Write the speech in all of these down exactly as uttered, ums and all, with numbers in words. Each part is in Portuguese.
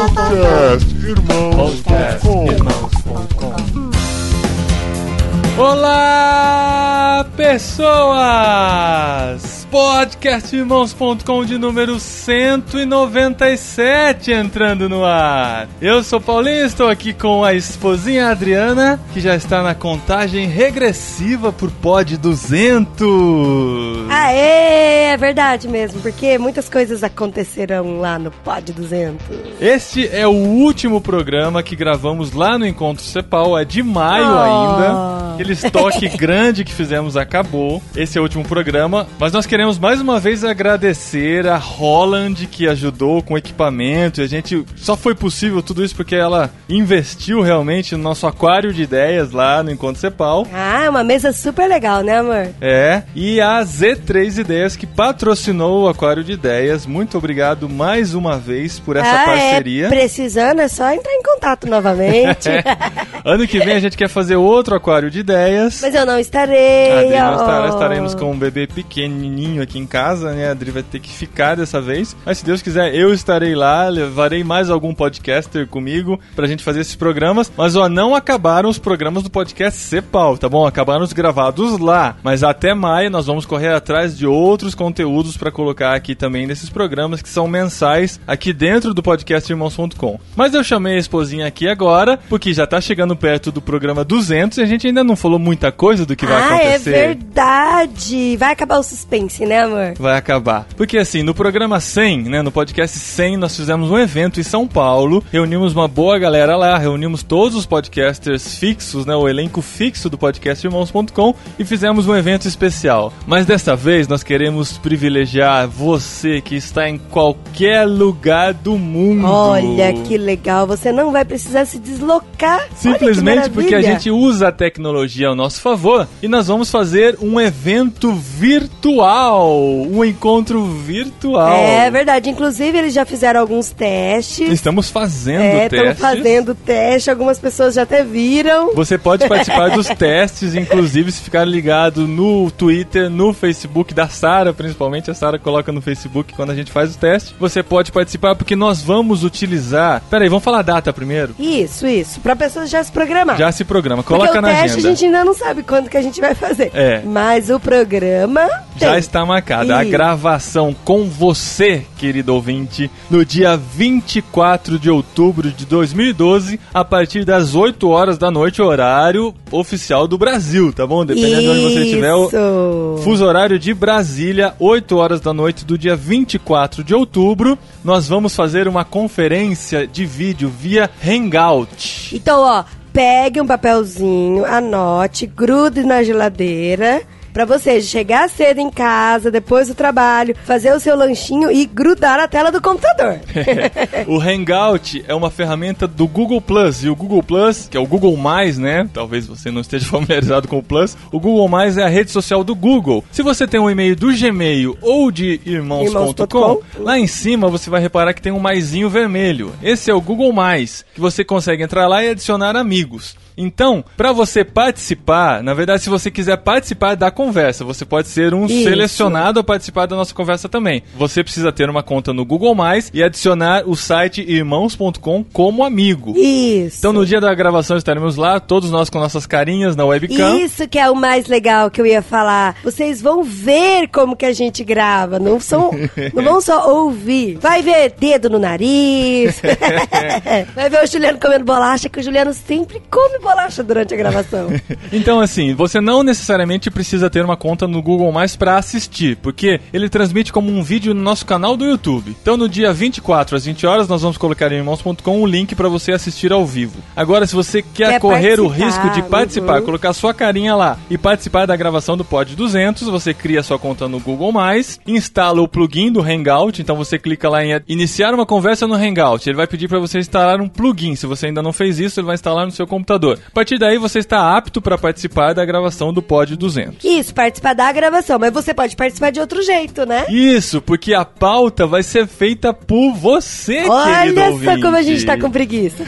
Podcast Irmãos ponto com. Olá, pessoas! Podcast Irmãos ponto com de número cento e noventa e sete entrando no ar. Eu sou Paulinho, estou aqui com a esposinha Adriana, que já está na contagem regressiva por Pod duzentos. Aê, é verdade mesmo, porque muitas coisas acontecerão lá no Pod duzentos. Este é o último programa que gravamos lá no Encontro Cepal, é de maio oh. ainda. Aquele estoque grande que fizemos acabou. Esse é o último programa, mas nós queremos mais uma vez agradecer a Holland, que ajudou com o equipamento. E a gente só foi possível tudo isso porque ela investiu realmente no nosso aquário de ideias lá no Encontro Cepal. Ah, uma mesa super legal, né, amor? É, e a Z três Ideias, que patrocinou o aquário de ideias. Muito obrigado mais uma vez por essa ah, parceria. É, precisando é só entrar em contato novamente. Ano que vem a gente quer fazer outro aquário de ideias. Mas eu não estarei. A Adri não oh. estará, estaremos com um bebê pequenininho aqui em casa, né? A Adri vai ter que ficar dessa vez. Mas se Deus quiser, eu estarei lá, levarei mais algum podcaster comigo pra gente fazer esses programas. Mas, ó, não acabaram os programas do podcast Cepal, tá bom? Acabaram os gravados lá. Mas até maio nós vamos correr atrás de outros conteúdos pra colocar aqui também nesses programas que são mensais aqui dentro do podcast Irmãos ponto com. Mas eu chamei a esposinha aqui agora, porque já tá chegando perto do programa duzentos e a gente ainda não falou muita coisa do que vai ah, acontecer. Ah, é verdade. Vai acabar o suspense, né, amor? Vai acabar. Porque assim, no programa cem, né, no podcast cem, nós fizemos um evento em São Paulo, reunimos uma boa galera lá, reunimos todos os podcasters fixos, né, o elenco fixo do podcast Irmãos ponto com e fizemos um evento especial. Mas dessa vez nós queremos privilegiar você que está em qualquer lugar do mundo. Olha que legal, você não vai precisar se deslocar. Simplesmente porque a gente usa a tecnologia ao nosso favor e nós vamos fazer um evento virtual, um encontro virtual. É verdade, inclusive eles já fizeram alguns testes. Estamos fazendo é, testes. Estamos fazendo teste, algumas pessoas já até viram. Você pode participar dos testes, inclusive se ficar ligado no Twitter, no Facebook da Sara, principalmente a Sara coloca no Facebook quando a gente faz o teste. Você pode participar porque nós vamos utilizar... Peraí, vamos falar a data primeiro? Isso, isso, pra pessoas já se programar. Já se programa, coloca porque na o teste agenda. A gente ainda não sabe quando que a gente vai fazer. É. Mas o programa já tem. está marcada. E... a gravação com você, querido ouvinte, no dia vinte e quatro de outubro de dois mil e doze, a partir das oito horas da noite, horário oficial do Brasil, tá bom? Dependendo Isso. de onde você estiver, o fuso horário de Brasília, oito horas da noite do dia vinte e quatro de outubro, nós vamos fazer uma conferência de vídeo via Hangout. Então, ó, pegue um papelzinho, anote, grude na geladeira, pra você chegar cedo em casa, depois do trabalho, fazer o seu lanchinho e grudar na tela do computador. O Hangout é uma ferramenta do Google Plus, e o Google Plus, que é o Google Mais, né? Talvez você não esteja familiarizado com o Plus. O Google Mais é a rede social do Google. Se você tem um e-mail do Gmail ou de Irmãos ponto com, lá em cima você vai reparar que tem um maisinho vermelho. Esse é o Google Mais, que você consegue entrar lá e adicionar amigos. Então, para você participar, na verdade, se você quiser participar da conversa, você pode ser um Isso. selecionado a participar da nossa conversa também. Você precisa ter uma conta no Google Mais e adicionar o site Irmãos ponto com como amigo. Isso. Então, no dia da gravação estaremos lá, todos nós com nossas carinhas na webcam. Isso que é o mais legal que eu ia falar. Vocês vão ver como que a gente grava, não, são, não vão só ouvir. Vai ver dedo no nariz, vai ver o Juliano comendo bolacha, que o Juliano sempre come bolacha durante a gravação. Então, assim, você não necessariamente precisa ter uma conta no Google Mais pra assistir, porque ele transmite como um vídeo no nosso canal do YouTube. Então, no dia vinte e quatro às vinte horas, nós vamos colocar em Irmãos ponto com o link pra você assistir ao vivo. Agora, se você quer, quer correr o risco de participar, uhum. colocar sua carinha lá e participar da gravação do Pod duzentos, você cria sua conta no Google Mais, instala o plugin do Hangout, então você clica lá em iniciar uma conversa no Hangout. Ele vai pedir pra você instalar um plugin. Se você ainda não fez isso, ele vai instalar no seu computador. professor. A partir daí você está apto para participar da gravação do Pod duzentos. Isso, participar da gravação, mas você pode participar de outro jeito, né? Isso, porque a pauta vai ser feita por você, Olha querido só ouvinte. como a gente tá com preguiça.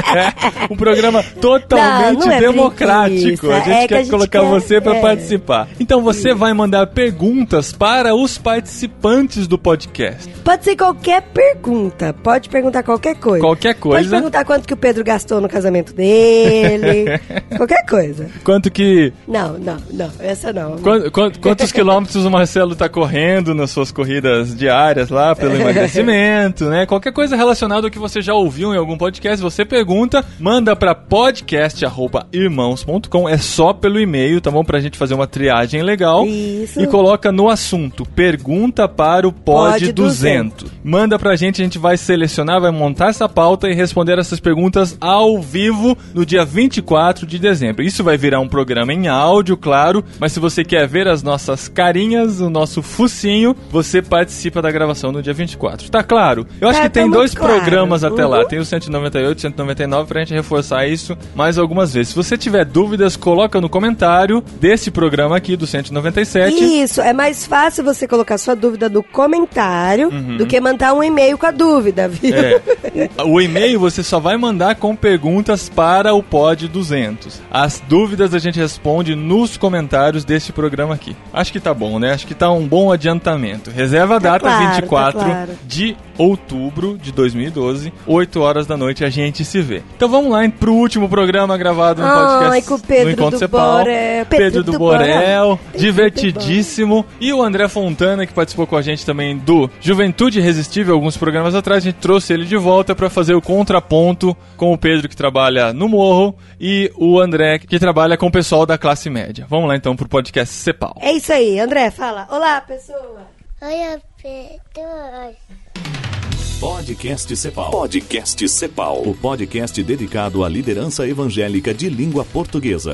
Um programa totalmente Não, não é democrático. preguiça, A gente é quer que a gente colocar quer- você para é. participar. Então você vai mandar perguntas para os participantes do podcast. Pode ser qualquer pergunta, pode perguntar qualquer coisa. Qualquer coisa. Pode perguntar quanto que o Pedro gastou no casamento dele, qualquer coisa. Quanto que... Não, não, não, essa não. Quantos, quantos, quantos quilômetros o Marcelo tá correndo nas suas corridas diárias lá pelo emagrecimento, né? Qualquer coisa relacionada ao que você já ouviu em algum podcast, você pergunta, manda pra podcast arroba irmãos ponto com, é só pelo e-mail, tá bom? Pra gente fazer uma triagem legal. Isso. E coloca no assunto, pergunta para o Pod Pod duzentos. Manda pra gente, a gente vai selecionar, vai montar essa pauta e responder essas perguntas ao vivo no dia vinte e quatro de dezembro. Isso vai virar um programa em áudio, claro, mas se você quer ver as nossas carinhas, o nosso focinho, você participa da gravação no dia vinte e quatro. Tá claro? Eu acho Tá, que tem tá muito dois claro. programas até Uhum. lá. Tem o cento e noventa e oito, cento e noventa e nove pra gente reforçar isso mais algumas vezes. Se você tiver dúvidas, coloca no comentário desse programa aqui do cento e noventa e sete. Isso, é mais fácil você colocar sua dúvida no comentário Uhum. do que mandar um e-mail com a dúvida, viu? É. O e-mail você só vai mandar com perguntas para o Pod duzentos. As dúvidas a gente responde nos comentários deste programa aqui. Acho que tá bom, né? Acho que tá um bom adiantamento. Reserva a Tá data claro, vinte e quatro tá claro. de outubro de dois mil e doze, oito horas da noite, a gente se vê. Então vamos lá hein, pro último programa gravado no podcast Ai, com o Pedro no Encontro do Cepal. Borel. Pedro, Pedro do do Borel, Borel. divertidíssimo. E o André Fontana, que participou com a gente também do Juventude Irresistível, alguns programas atrás. A gente trouxe ele de volta para fazer o contraponto com o Pedro, que trabalha no Morro, e o André, que trabalha com o pessoal da classe média. Vamos lá então pro podcast Cepal. É isso aí, André, fala. Olá, pessoa. Oi, Pedro. Podcast Cepal. Podcast Cepal. O podcast dedicado à liderança evangélica de língua portuguesa.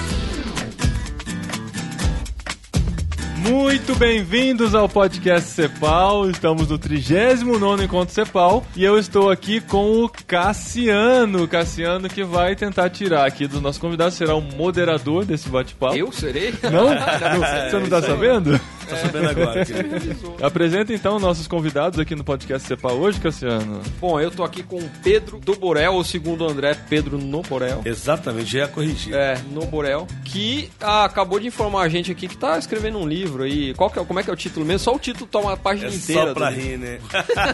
Muito bem-vindos ao podcast Cepal. Estamos no trigésimo nono Encontro Cepal e eu estou aqui com o Cassiano. Cassiano que vai tentar tirar aqui dos nossos convidados, será o moderador desse bate-papo. Eu serei? Não? Não, você não tá sabendo? Tô sabendo agora. querido. Apresenta então nossos convidados aqui no podcast Cepal hoje, Cassiano. Bom, eu tô aqui com o Pedro do Borel, ou segundo o André, Pedro no Borel. Exatamente, já ia corrigir. É, no Borel, que ah, acabou de informar a gente aqui que tá escrevendo um livro aí. Qual que é, como é que é o título mesmo? Só o título toma a página É inteira. só pra do livro. rir, né?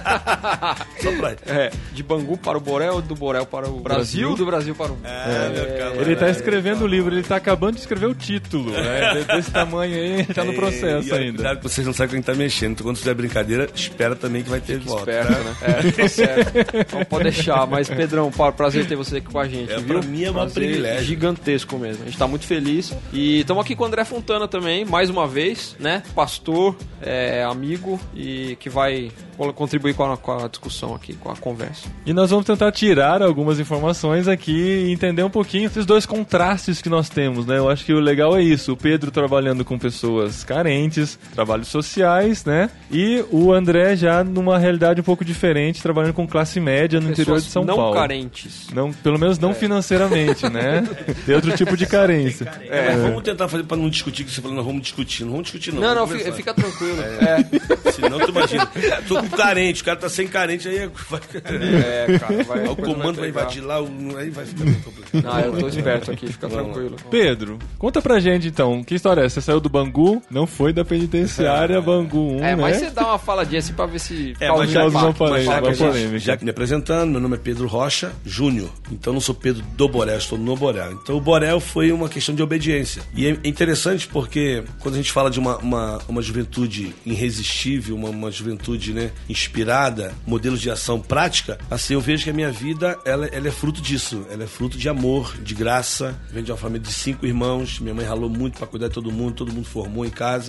Só pra rir. É, de Bangu para o Borel, do Borel para o Brasil, Brasil? do Brasil para o... É, meu camarada. Ele tá escrevendo o livro, ele tá acabando de escrever o título, né? De- Desse tamanho aí, ele tá no É, processo e olha, ainda. Cuidado que vocês não sabem quem tá mexendo. Então, quando fizer brincadeira, espera também que vai ter de volta. Esperto, né? É, tá certo. Então pode deixar. Mas, Pedrão, pa- prazer ter você aqui com a gente, É, viu? pra mim é um Prazer privilégio. gigantesco mesmo. A gente tá muito feliz. E estamos aqui com o André Fontana também, mais uma vez, né? Pastor, é, amigo e que vai contribuir com a, com a discussão aqui, com a conversa. E nós vamos tentar tirar algumas informações aqui e entender um pouquinho esses dois contrastes que nós temos, né? Eu acho que o legal é isso, o Pedro trabalhando com pessoas carentes, trabalhos sociais, né? E o André já numa realidade um pouco diferente, trabalhando com classe média no interior de São não Paulo. carentes. Não, pelo menos não financeiramente, né? Tem outro tipo de carência. É, mas vamos tentar fazer pra não discutir, que você falou, não vamos discutir. Não vamos discutir, não. Não, não, vamos fica, conversar. fica tranquilo. É, Senão tu imagina. Tô com carente, o cara tá sem carente, aí vai... é, cara, vai, o comando vai pegar. invadir lá, o- aí vai ficar muito complicado. Ah, eu tô esperto aqui, fica Vamos lá. tranquilo. Pedro, conta pra gente então, que história é essa? Você saiu do Bangu, não foi da penitenciária Bangu um, É, né? mas você dá uma faladinha assim pra ver se É, causa mas um já, causa uma impacto. polêmica, mas já, que uma a gente- polêmica. já que me apresentando, meu nome é Pedro Rocha Júnior. Então não sou Pedro do Borel, estou no Borel. Então o Borel foi uma questão de obediência. E é interessante porque quando a gente fala de uma, uma, uma juventude irresistível, uma, uma juventude, né, inspirada, modelos de ação prática, assim, eu vejo que a minha vida ela, ela é fruto disso. Ela é fruto de amor, de graça. Vem de uma família de cinco irmãos. Minha mãe ralou muito para cuidar de todo mundo, todo mundo formou em casa, todo mundo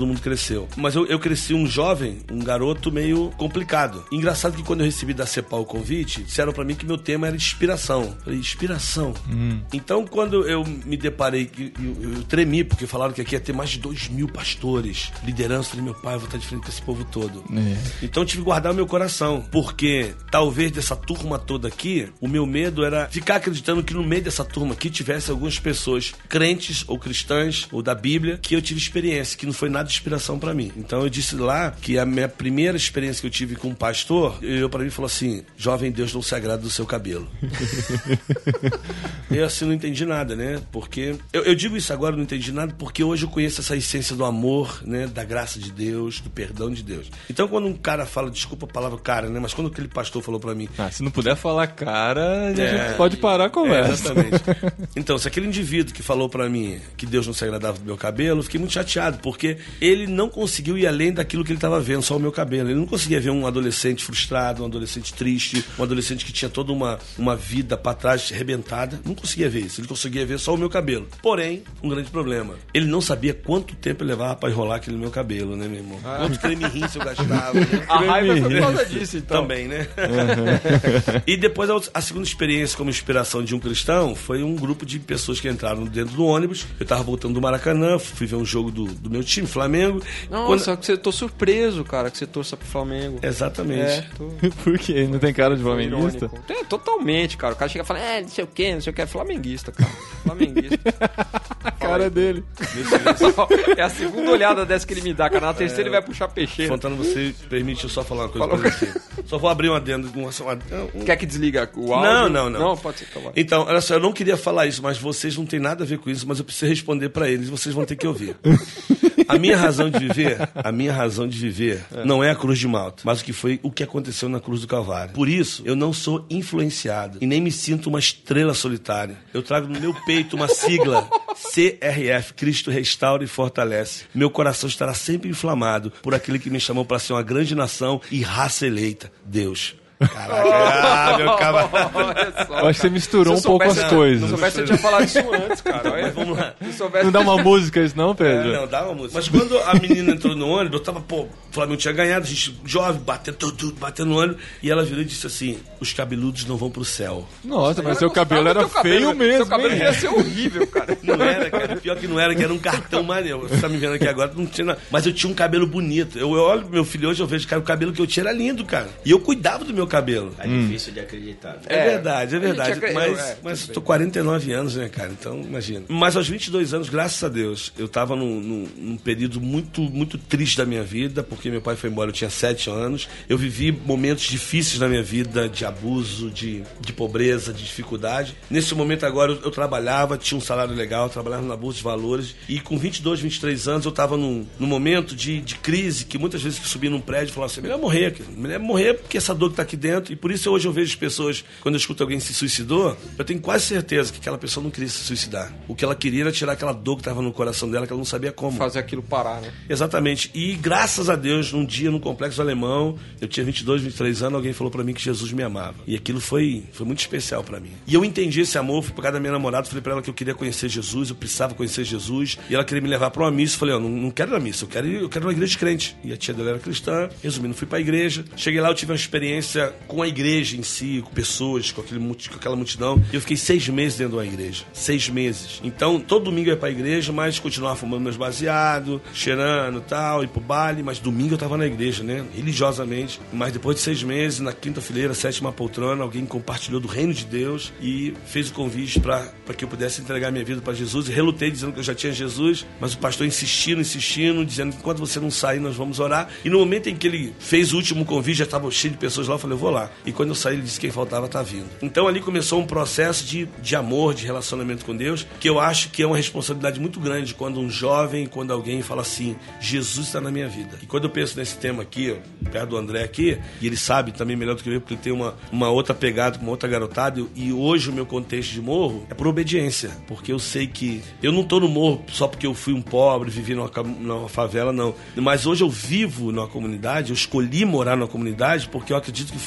mundo cresceu. Mas eu, eu cresci um jovem, um garoto meio complicado. Engraçado que quando eu recebi da CEPAL o convite, disseram pra mim que meu tema era inspiração. Eu falei, inspiração? Hum. Então, quando eu me deparei, eu, eu, eu tremi, porque falaram que aqui ia ter mais de dois mil pastores, liderança. Eu falei, meu pai, eu vou estar de frente com esse povo todo. É. Então, eu tive que guardar o meu coração, porque talvez dessa turma toda aqui, o meu medo era ficar acreditando que no meio dessa turma aqui tivesse algumas pessoas crentes ou cristãs ou da Bíblia, que eu tive experiência, que não foi nada de inspiração pra mim. Então eu disse lá que a minha primeira experiência que eu tive com um pastor, eu pra mim falou assim, jovem, Deus não se agrada do seu cabelo. Eu assim não entendi nada, né? Porque eu, eu digo isso agora, não entendi nada, porque hoje eu conheço essa essência do amor, né? Da graça de Deus, do perdão de Deus. Então quando um cara fala, desculpa a palavra cara, né? Mas quando aquele pastor falou pra mim... Ah, se não puder falar cara, a gente é, pode parar a conversa. É, exatamente. Então, se aquele indivíduo que falou pra mim que Deus não se agradava do meu cabelo, eu fiquei muito chateado, porque ele não conseguiu ir além daquilo que ele estava vendo, só o meu cabelo. Ele não conseguia ver um adolescente frustrado, um adolescente triste, um adolescente que tinha toda uma, uma vida pra trás arrebentada. Não conseguia ver isso. Ele conseguia ver só o meu cabelo. Porém, um grande problema. Ele não sabia quanto tempo ele levava pra enrolar aquele meu cabelo, né, meu irmão? Ah. Quanto creme rinse eu gastava. Né? A raiva foi por causa disso, então. Também, né? Uhum. E depois, a segunda experiência como inspiração de um cristão foi um grupo de pessoas que entraram dentro do ônibus. Eu tava voltando do Maracanã, fui ver um jogo do, do meu time, Flamengo. Nossa, Quando... que você tô surpreso, cara, que você torça pro Flamengo. Exatamente. É, tô... Por quê? Não tem cara de flamenguista? Tem, totalmente, cara. O cara chega e fala, é, não sei o quê, não sei o que, é flamenguista, cara. Flamenguista. A cara é dele. É a segunda olhada dessa que ele me dá, cara. Na terceira é... ele vai puxar peixeira. Fontana, você permite eu só falar uma coisa Falou. pra você? Só vou abrir um adendo. Um, um... Quer que desliga o áudio? Não, não, não. Não, pode ser. Tá bom. Então, olha só, eu não queria falar isso, mas vocês não têm nada a ver com isso, mas eu preciso responder pra eles e vocês vão ter que ouvir. A minha razão de viver, a minha razão de viver é. não é a cruz de Malta, mas o que foi o que aconteceu na cruz do Calvário. Por isso, eu não sou influenciado e nem me sinto uma estrela solitária. Eu trago no meu peito uma sigla, C R F, Cristo Restaura e Fortalece. Meu coração estará sempre inflamado por aquele que me chamou para ser uma grande nação e raça eleita, Deus. Caraca, ah, meu camarada. Eu acho que você misturou se um pouco as coisas. Não soubesse, você tinha falado isso antes, cara. Mas vamos lá. Soubesse... Não dá uma música isso não, Pedro? É, não, dá uma música. Mas quando a menina entrou no ônibus, eu tava, pô, o Flamengo tinha ganhado, a gente jovem, batendo tudo, batendo no ônibus, e ela virou e disse assim, os cabeludos não vão pro céu. Nossa, mas seu cabelo era feio cabelo, mesmo. Seu cabelo hein? ia ser horrível, cara. Não era, cara. Pior que não era, que era um cartão maneiro. Você tá me vendo aqui agora, não tinha nada. Mas eu tinha um cabelo bonito. Eu, eu olho pro meu filho hoje, eu vejo, cara, o cabelo que eu tinha era lindo, cara. E eu cuidava do meu cabelo. Hum. Difícil de acreditar. Né? É, é verdade, é verdade. Acredita, mas é, mas tô quarenta e nove anos, né, cara? Então, imagina. Mas aos vinte e dois anos, graças a Deus, eu tava num, num, num período muito, muito triste da minha vida, porque meu pai foi embora, eu tinha sete anos. Eu vivi momentos difíceis na minha vida, de abuso, de, de pobreza, de dificuldade. Nesse momento agora, eu, eu trabalhava, tinha um salário legal, eu trabalhava na Bolsa de Valores. E com vinte e dois, vinte e três anos, eu tava num, num momento de, de crise, que muitas vezes que subia num prédio, eu falava assim, melhor morrer, cara. Melhor morrer porque essa dor que tá aqui dentro. E por isso hoje eu vejo pessoas, quando eu escuto alguém se suicidou, eu tenho quase certeza que aquela pessoa não queria se suicidar. O que ela queria era tirar aquela dor que estava no coração dela, que ela não sabia como. Fazer aquilo parar, né? Exatamente. E graças a Deus, num dia no Complexo Alemão, eu tinha vinte e dois, vinte e três anos, alguém falou pra mim que Jesus me amava. E aquilo foi, foi muito especial pra mim. E eu entendi esse amor, fui por causa da minha namorada, falei pra ela que eu queria conhecer Jesus, eu precisava conhecer Jesus. E ela queria me levar pra uma missa. Eu falei, ó, oh, não, não quero ir na missa, eu quero, ir, eu quero uma igreja crente. E a tia dela era cristã. Resumindo, fui pra igreja. Cheguei lá, eu tive uma experiência com a igreja em si, com pessoas, com, aquele, com aquela multidão. E eu fiquei seis meses dentro de uma igreja. Seis meses. Então, todo domingo eu ia pra igreja, mas continuava fumando meus baseados, cheirando e tal, ir pro baile. Mas domingo eu tava na igreja, né? Religiosamente. Mas depois de seis meses, na quinta fileira, sétima poltrona, alguém compartilhou do reino de Deus e fez o convite pra, pra que eu pudesse entregar minha vida pra Jesus. E relutei dizendo que eu já tinha Jesus, mas o pastor insistindo, insistindo, dizendo que enquanto você não sair, nós vamos orar. E no momento em que ele fez o último convite, já tava cheio de pessoas lá, eu falei, eu vou lá. E quando eu saí, ele disse que quem faltava tá vindo. Então ali começou um processo de, de amor, de relacionamento com Deus, que eu acho que é uma responsabilidade muito grande quando um jovem, quando alguém fala assim, Jesus está na minha vida. E quando eu penso nesse tema aqui, perto do André aqui, e ele sabe também melhor do que eu, porque ele tem uma, uma outra pegada, uma outra garotada, e hoje o meu contexto de morro é por obediência, porque eu sei que eu não tô no morro só porque eu fui um pobre, vivi numa, numa favela, não. Mas hoje eu vivo numa comunidade, eu escolhi morar numa comunidade porque eu acredito que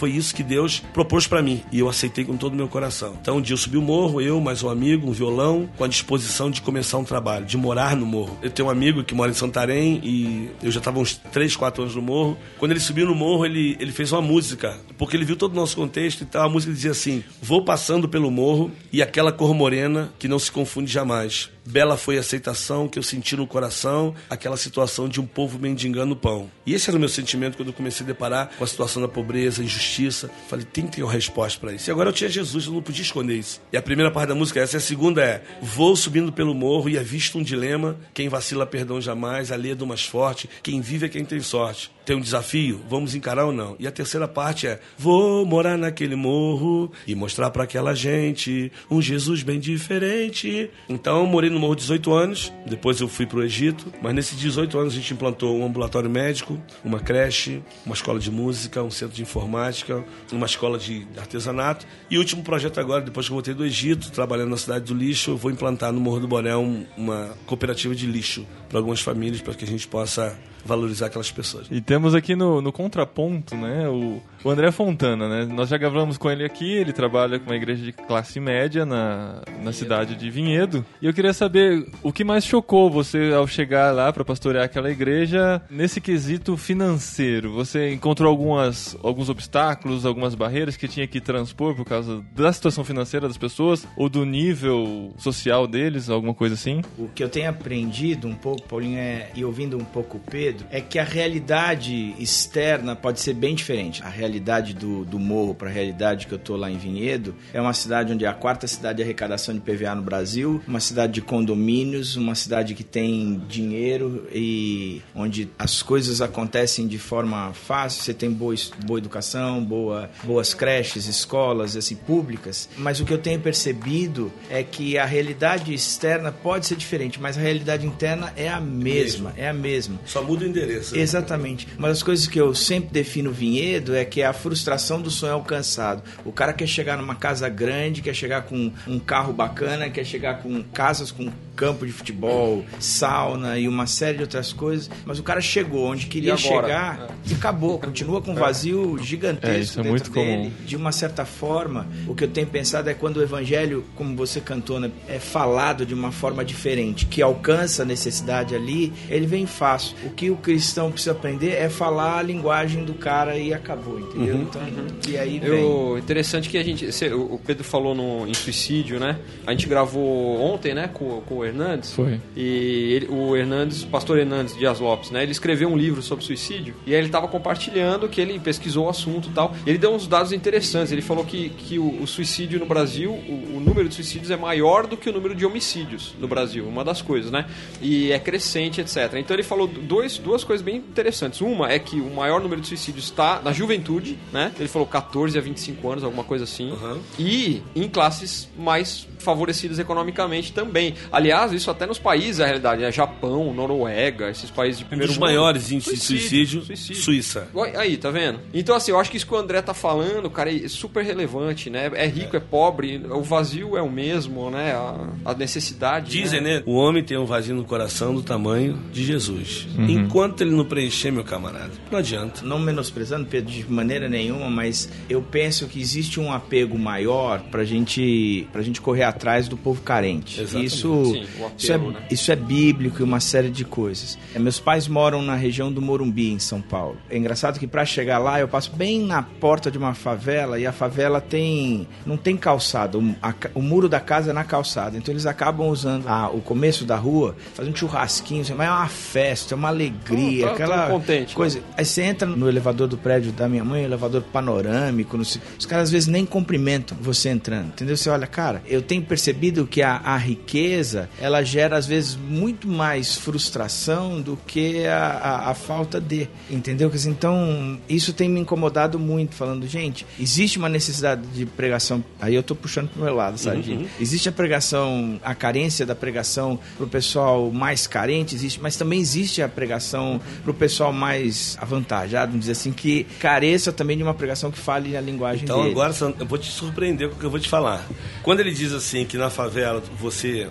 foi isso que Deus propôs pra mim. E eu aceitei com todo o meu coração. Então, um dia eu subi o morro, eu, mais um amigo, um violão, com a disposição de começar um trabalho, de morar no morro. Eu tenho um amigo que mora em Santarém e eu já estava uns três, quatro anos no morro. Quando ele subiu no morro, ele, ele fez uma música, porque ele viu todo o nosso contexto e tal. A música dizia assim: vou passando pelo morro e aquela cor morena que não se confunde jamais. Bela foi a aceitação que eu senti no coração, aquela situação de um povo mendigando pão. E esse era o meu sentimento quando eu comecei a deparar com a situação da pobreza, injustiça. Falei, tem que ter uma resposta para isso. E agora eu tinha Jesus, eu não podia esconder isso. E a primeira parte da música é essa, e a segunda é: vou subindo pelo morro e é visto um dilema, quem vacila perdão jamais, a lei é do mais forte, quem vive é quem tem sorte. Tem um desafio, vamos encarar ou não? E a terceira parte é: vou morar naquele morro e mostrar para aquela gente um Jesus bem diferente. Então eu morei no morro dezoito anos, depois eu fui pro Egito, mas nesses dezoito anos a gente implantou um ambulatório médico, uma creche, uma escola de música, um centro de informática, uma escola de artesanato. E o último projeto agora, depois que eu voltei do Egito, trabalhando na cidade do lixo, eu vou implantar no Morro do Borel uma cooperativa de lixo para algumas famílias, para que a gente possa valorizar aquelas pessoas. E temos aqui no, no contraponto, né, o, o André Fontana, né? Nós já gravamos com ele aqui, ele trabalha com uma igreja de classe média na, na cidade de Vinhedo. E eu queria saber o que mais chocou você ao chegar lá para pastorear aquela igreja nesse quesito financeiro. Você encontrou algumas, alguns obstáculos, algumas barreiras que tinha que transpor por causa da situação financeira das pessoas ou do nível social deles, alguma coisa assim? O que eu tenho aprendido um pouco, Paulinho, é, e ouvindo um pouco o Pedro, é que a realidade externa pode ser bem diferente. A realidade do, do morro para a realidade que eu tô lá em Vinhedo é uma cidade onde é a quarta cidade de arrecadação de P V A no Brasil, uma cidade de condomínios, uma cidade que tem dinheiro e onde as coisas acontecem de forma fácil. Você tem boa, boa educação, boa, boas creches, escolas assim, públicas. Mas o que eu tenho percebido é que a realidade externa pode ser diferente, mas a realidade interna é a mesma, Mesmo. é a mesma. Só muda o endereço. Né? Exatamente. Uma das coisas que eu sempre defino Vinhedo é que é a frustração do sonho alcançado. O cara quer chegar numa casa grande, quer chegar com um carro bacana, quer chegar com casas com campo de futebol, sauna e uma série de outras coisas, mas o cara chegou onde queria chegar é. e acabou, continua com um vazio gigantesco é, isso é dentro muito dele. Comum. De uma certa forma, o que eu tenho pensado é quando o evangelho, como você cantou, né, é falado de uma forma diferente, que alcança a necessidade ali, ele vem fácil. O que o cristão precisa aprender é falar a linguagem do cara e acabou, entendeu? Uhum, então, uhum. E aí vem. Eu, interessante que a gente, o Pedro falou no, em suicídio, né? A gente gravou ontem, né, com, com o Hernandes. Foi. E ele, o Hernandes, o pastor Hernandes Dias Lopes, né? Ele escreveu um livro sobre suicídio e aí ele estava compartilhando que ele pesquisou o assunto e tal. E ele deu uns dados interessantes. Ele falou que, que o, o suicídio no Brasil, o, o número de suicídios é maior do que o número de homicídios no Brasil. Uma das coisas, né? E é crescente, etcétera. Então ele falou dois, duas coisas bem interessantes. Uma é que o maior número de suicídios está na juventude, né? Ele falou catorze a vinte e cinco anos, alguma coisa assim. Uhum. E em classes mais favorecidas economicamente também. Aliás, isso até nos países, a realidade, é Japão, Noruega, esses países de primeiro mundo. Um dos maiores índices de suicídio, suicídio, Suíça. Aí, tá vendo? Então, assim, eu acho que isso que o André tá falando, cara, é super relevante, né? É rico, é, é pobre, o vazio é o mesmo, né? A, a necessidade. Dizem, né? né? O homem tem um vazio no coração do tamanho de Jesus. Uhum. Enquanto ele não preencher, meu camarada, não adianta. Não menosprezando, Pedro, de maneira nenhuma, mas eu penso que existe um apego maior pra gente, pra gente correr atrás do povo carente. Exatamente. Isso, Sim, o apelo, isso, é, né? isso é bíblico e uma série de coisas. É, meus pais moram na região do Morumbi, em São Paulo. É engraçado que pra chegar lá, eu passo bem na porta de uma favela e a favela tem não tem calçada. O, a, o muro da casa é na calçada. Então eles acabam usando a, o começo da rua, fazendo churrasquinho, mas é uma festa, é uma alegria, Oh, tô, aquela tô contente, coisa. Né? Aí você entra no elevador do prédio da minha mãe, elevador panorâmico, no, os caras às vezes nem cumprimentam você entrando, entendeu? Você olha, cara, eu tenho percebido que a, a riqueza, ela gera às vezes muito mais frustração do que a, a, a falta de, entendeu? Então, isso tem me incomodado muito, falando, gente, existe uma necessidade de pregação, aí eu tô puxando pro meu lado, sabe? Uhum. Existe a pregação, a carência da pregação pro pessoal mais carente, existe, mas também existe a pregação pro pessoal mais avantajado, vamos dizer assim, que careça também de uma pregação que fale a linguagem então, deles. Agora, eu vou te surpreender com o que eu vou te falar. Quando ele diz assim, que na favela, você, numa comunidade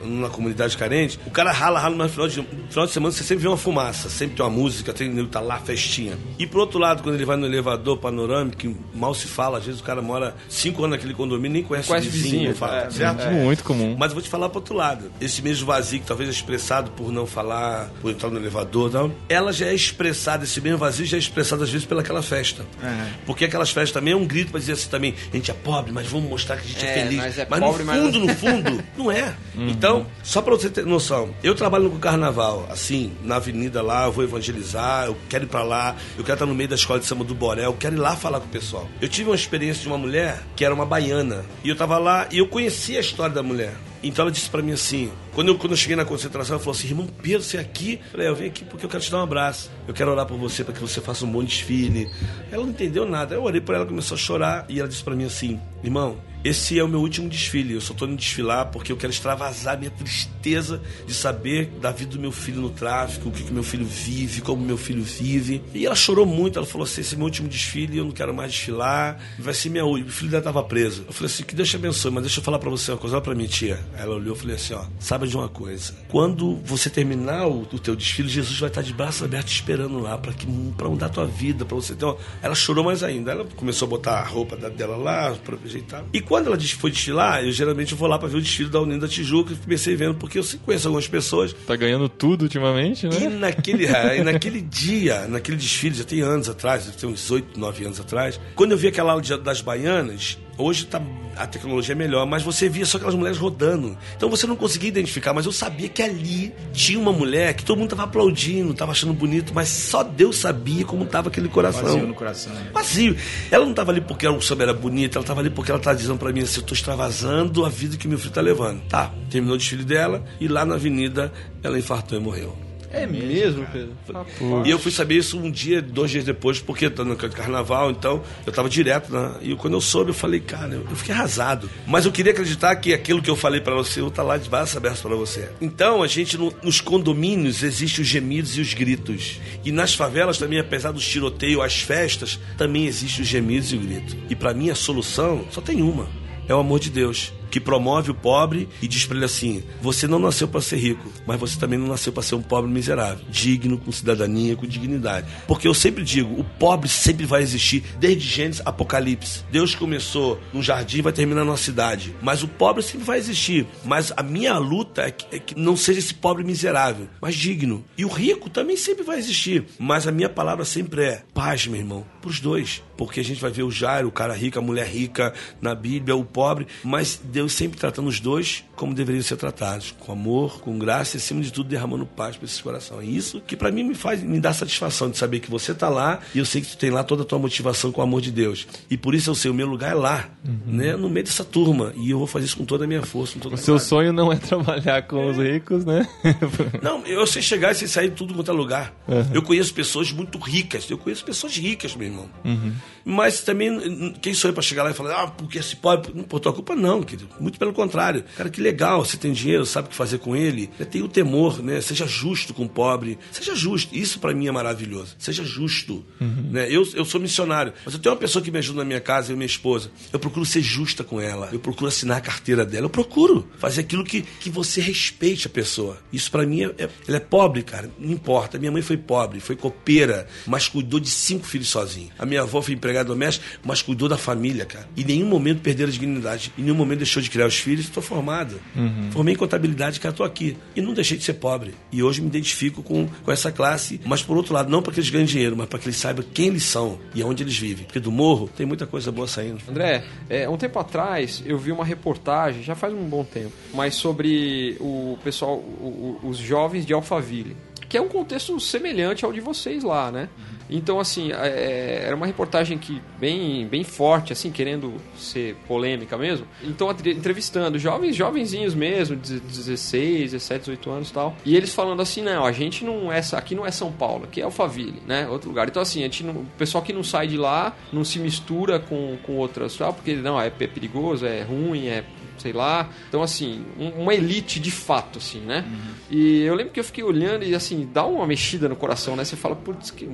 comunidade carente, o cara rala, rala, mas no final de, no final de semana você sempre vê uma fumaça, sempre tem uma música, tem nego tá lá, festinha. E por outro lado, quando ele vai no elevador panorâmico, que mal se fala, às vezes o cara mora cinco anos naquele condomínio, nem conhece, conhece o vizinho, vizinho, fala, é, certo? É. Muito comum. Mas eu vou te falar pro outro lado. Esse mesmo vazio, que talvez é expressado por não falar, por entrar no elevador, não, ela já é expressada, esse mesmo vazio já é expressado às vezes pelaquela festa. Uhum. Porque aquelas festas também é um grito pra dizer assim também, a gente é pobre, mas vamos mostrar que a gente é, É, feliz. nós é mas pobre, no mas- fundo, no fundo, não é. Uhum. Então, só pra você ter noção, eu trabalho no carnaval, assim, na avenida lá, eu vou evangelizar, eu quero ir pra lá, eu quero estar no meio da escola de samba do Borel, eu quero ir lá falar com o pessoal. Eu tive uma experiência de uma mulher que era uma baiana, e eu tava lá e eu conhecia a história da mulher. Então ela disse pra mim assim, quando eu, quando eu cheguei na concentração, ela falou assim, irmão Pedro, você é aqui? Eu falei, eu vim aqui porque eu quero te dar um abraço. Eu quero orar por você, para que você faça um bom desfile. Ela não entendeu nada. Eu orei por ela, começou a chorar, e ela disse pra mim assim, irmão, esse é o meu último desfile, eu só tô indo desfilar porque eu quero extravasar minha tristeza de saber da vida do meu filho no tráfico, o que que meu filho vive, como meu filho vive. E ela chorou muito, ela falou assim, esse é meu último desfile, eu não quero mais desfilar, vai ser minha última. O filho dela tava preso. Eu falei assim, que Deus te abençoe, mas deixa eu falar pra você uma coisa, olha pra mim, tia. Ela olhou e falei assim, ó, sabe de uma coisa, quando você terminar o, o teu desfile, Jesus vai estar de braços abertos esperando lá pra, que, pra mudar a tua vida, pra você ter uma... Ela chorou mais ainda, ela começou a botar a roupa dela lá, pra ajeitar. E quando ela foi desfilar, eu geralmente vou lá pra ver o desfile da União da Tijuca, e comecei vendo, porque eu conheço algumas pessoas. Tá ganhando tudo ultimamente, né? E naquele, e naquele dia, naquele desfile, já tem anos atrás, deve ter uns oito, nove anos atrás, quando eu vi aquela aula de- das baianas, hoje tá, a tecnologia é melhor, mas você via só aquelas mulheres rodando. Então você não conseguia identificar, mas eu sabia que ali tinha uma mulher que todo mundo tava aplaudindo, tava achando bonito, mas só Deus sabia como tava aquele coração. Vazio no coração. Né? Vazio. Ela não tava ali porque o samba era bonito, ela tava ali porque ela tava dizendo pra mim assim, eu tô extravasando a vida que meu filho tá levando. Tá, terminou o desfile dela e lá na avenida ela infartou e morreu. É mesmo, Pedro? E eu fui saber isso um dia, dois dias depois, porque tá no carnaval, então eu tava direto, né? E quando eu soube, eu falei, cara, eu fiquei arrasado. Mas eu queria acreditar que aquilo que eu falei pra você, eu tá lá de braços abertos pra você. Então, a gente, no, nos condomínios, existem os gemidos e os gritos. E nas favelas também, apesar dos tiroteios, as festas, também existem os gemidos e o grito. E pra mim, a solução só tem uma. É o amor de Deus, que promove o pobre e diz pra ele assim, você não nasceu para ser rico, mas você também não nasceu para ser um pobre miserável, digno, com cidadania, com dignidade. Porque eu sempre digo, o pobre sempre vai existir, desde Gênesis, Apocalipse. Deus começou num jardim e vai terminar numa cidade, mas o pobre sempre vai existir. Mas a minha luta é que, é que não seja esse pobre miserável, mas digno. E o rico também sempre vai existir, mas a minha palavra sempre é paz, meu irmão, pros dois. Porque a gente vai ver o Jairo, o cara rico, a mulher rica na Bíblia, o pobre, mas Deus sempre tratando os dois como deveriam ser tratados, com amor, com graça e, acima de tudo, derramando paz para esse coração. É isso que para mim me faz, me dá satisfação de saber que você tá lá e eu sei que tu tem lá toda a tua motivação com o amor de Deus. E por isso eu sei, o meu lugar é lá, uhum. né, no meio dessa turma. E eu vou fazer isso com toda a minha força. Com toda o a seu glória. sonho não é trabalhar com é. os ricos, né? Não, eu sei chegar e sei sair de tudo quanto é lugar. Uhum. Eu conheço pessoas muito ricas, eu conheço pessoas ricas, meu irmão. Uhum. Mas também, quem sou eu para chegar lá e falar, ah, porque esse pobre, não por tua culpa não, querido. Muito pelo contrário. Cara, que legal, você tem dinheiro, sabe o que fazer com ele. Tem o temor, né? Seja justo com o pobre. Seja justo. Isso para mim é maravilhoso. Seja justo. Uhum. Né? Eu, eu sou missionário, mas eu tenho uma pessoa que me ajuda na minha casa, eu e minha esposa. Eu procuro ser justa com ela. Eu procuro assinar a carteira dela. Eu procuro fazer aquilo que, que você respeite a pessoa. Isso para mim, é, é, ela é pobre, cara. Não importa. Minha mãe foi pobre, foi copeira, mas cuidou de cinco filhos sozinha. A minha avó foi empregada doméstica, mas cuidou da família, cara. E em nenhum momento perderam a dignidade. Em nenhum momento deixou de criar os filhos. Estou formado. Uhum. Formei em contabilidade, cara, estou aqui. E não deixei de ser pobre. E hoje me identifico com, com essa classe, mas por outro lado, não para que eles ganhem dinheiro, mas para que eles saibam quem eles são e aonde eles vivem. Porque do morro tem muita coisa boa saindo. André, é, um tempo atrás eu vi uma reportagem, já faz um bom tempo, mas sobre o pessoal, o, o, os jovens de Alphaville, que é um contexto semelhante ao de vocês lá, né? Então, assim, é, era uma reportagem que bem, bem forte, assim, querendo ser polêmica mesmo. Então, entrevistando jovens, jovenzinhos mesmo, de dezesseis, dezessete, dezoito anos e tal. E eles falando assim, não, a gente não é, aqui não é São Paulo, aqui é Alphaville, né? Outro lugar. Então, assim, a gente não, o pessoal que não sai de lá não se mistura com, com outras, tal, porque, não, é perigoso, é ruim, é... sei lá, então assim, um, uma elite de fato, assim, né? Uhum. E eu lembro que eu fiquei olhando e assim, dá uma mexida no coração, né? Você fala, putz, que moleque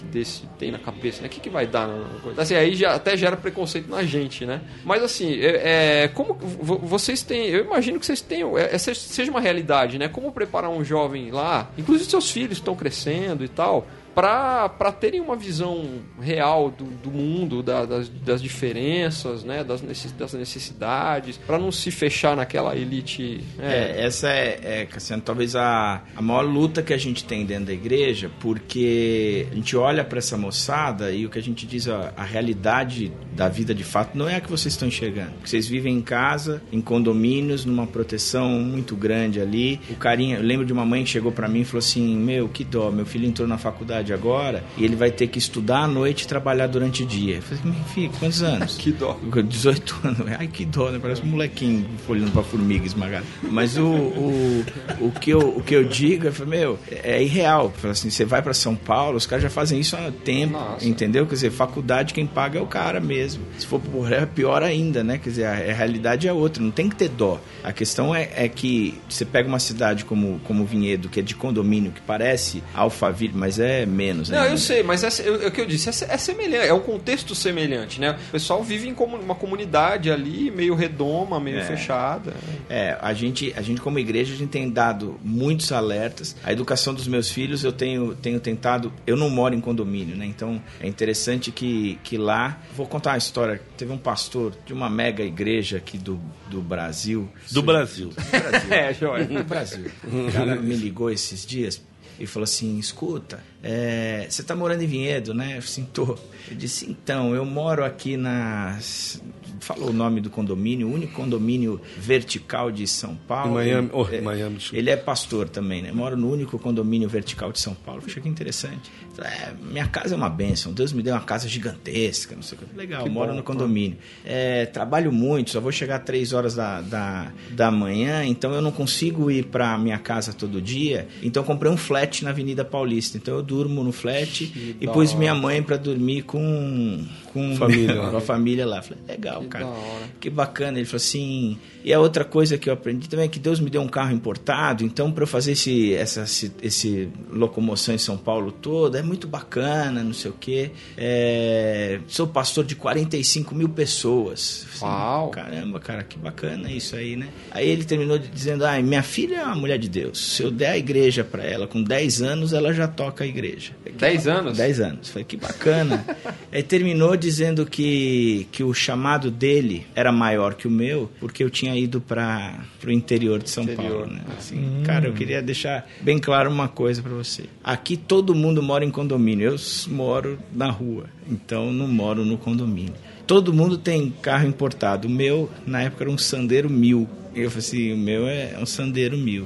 moleque desse tem na cabeça, né? O que, que vai dar? Assim, aí já, até gera preconceito na gente, né? Mas assim, é, é, como vocês têm... Eu imagino que vocês tenham... É, seja uma realidade, né? Como preparar um jovem lá, inclusive seus filhos estão crescendo e tal... para terem uma visão real do, do mundo, da, das, das diferenças, né, das, necess, das necessidades, para não se fechar naquela elite. É, é essa é, é, Cassiano, talvez a, a maior luta que a gente tem dentro da igreja, porque a gente olha para essa moçada e o que a gente diz, a, a realidade da vida de fato não é a que vocês estão enxergando. Vocês vivem em casa, em condomínios, numa proteção muito grande ali. O carinha, eu lembro de uma mãe que chegou para mim e falou assim, meu, que dó, meu filho entrou na faculdade agora e ele vai ter que estudar à noite e trabalhar durante o dia. Eu falei, meu filho, quantos anos? Que dó. dezoito anos. Ai, que dó, né? Parece um molequinho folhando pra formiga esmagada. Mas o, o, o, que, eu, o que eu digo, eu falei, meu, é irreal. Eu falei assim, você vai pra São Paulo, os caras já fazem isso há tempo, Nossa. entendeu? Quer dizer, faculdade quem paga é o cara mesmo. Se for por é pior ainda, né? Quer dizer, a, a realidade é outra, não tem que ter dó. A questão é, é que você pega uma cidade como, como Vinhedo, que é de condomínio, que parece Alphaville, mas é menos. Não, ainda. eu sei, mas é, é, é o que eu disse, é, é semelhante, é um contexto semelhante, né? O pessoal vive em comun, uma comunidade ali, meio redoma, meio é. fechada. É, a gente, a gente como igreja, a gente tem dado muitos alertas. A educação dos meus filhos, eu tenho, tenho tentado... Eu não moro em condomínio, né? Então, é interessante que, que lá... Vou contar uma história. Teve um pastor de uma mega igreja aqui do, do Brasil. Do Brasil. Do Brasil. É, joia. Do Brasil. O cara me ligou esses dias e falou assim, escuta, é, você tá morando em Vinhedo, né? Eu assim, tô. Eu disse, então, eu moro aqui na... Falou o nome do condomínio, o único condomínio vertical de São Paulo. Em Miami. Oh, é, Miami. Ele é pastor também, né? Moro no único condomínio vertical de São Paulo. Puxa, que interessante. É, minha casa é uma bênção. Deus me deu uma casa gigantesca, não sei o que. Legal, que moro bom, no condomínio. É, trabalho muito, só vou chegar às três horas da, da, da manhã, então eu não consigo ir para minha casa todo dia. Então eu comprei um flat na Avenida Paulista. Então eu durmo no flat que e pus minha mãe para dormir com, com, família, com a família lá. Falei, legal, que cara. Da hora. Que bacana. Ele falou assim... E a outra coisa que eu aprendi também é que Deus me deu um carro importado, então para eu fazer esse, essa esse, esse locomoção em São Paulo toda, é muito bacana, não sei o quê. É, sou pastor de quarenta e cinco mil pessoas. Assim, Uau! Caramba, cara, que bacana isso aí, né? Aí ele terminou dizendo, ah, minha filha é uma mulher de Deus. Se eu der a igreja para ela, com dez anos, ela já toca a igreja. dez anos? dez anos. Falei, que bacana. Aí terminou dizendo que, que o chamado dele era maior que o meu, porque eu tinha ido para o interior de São interior. Paulo, né? Assim, hum. Cara, eu queria deixar bem claro uma coisa para você. Aqui todo mundo mora em condomínio. Eu moro na rua, então não moro no condomínio. Todo mundo tem carro importado. O meu, na época, era um Sandero mil. Eu falei assim, o meu é um Sandero mil.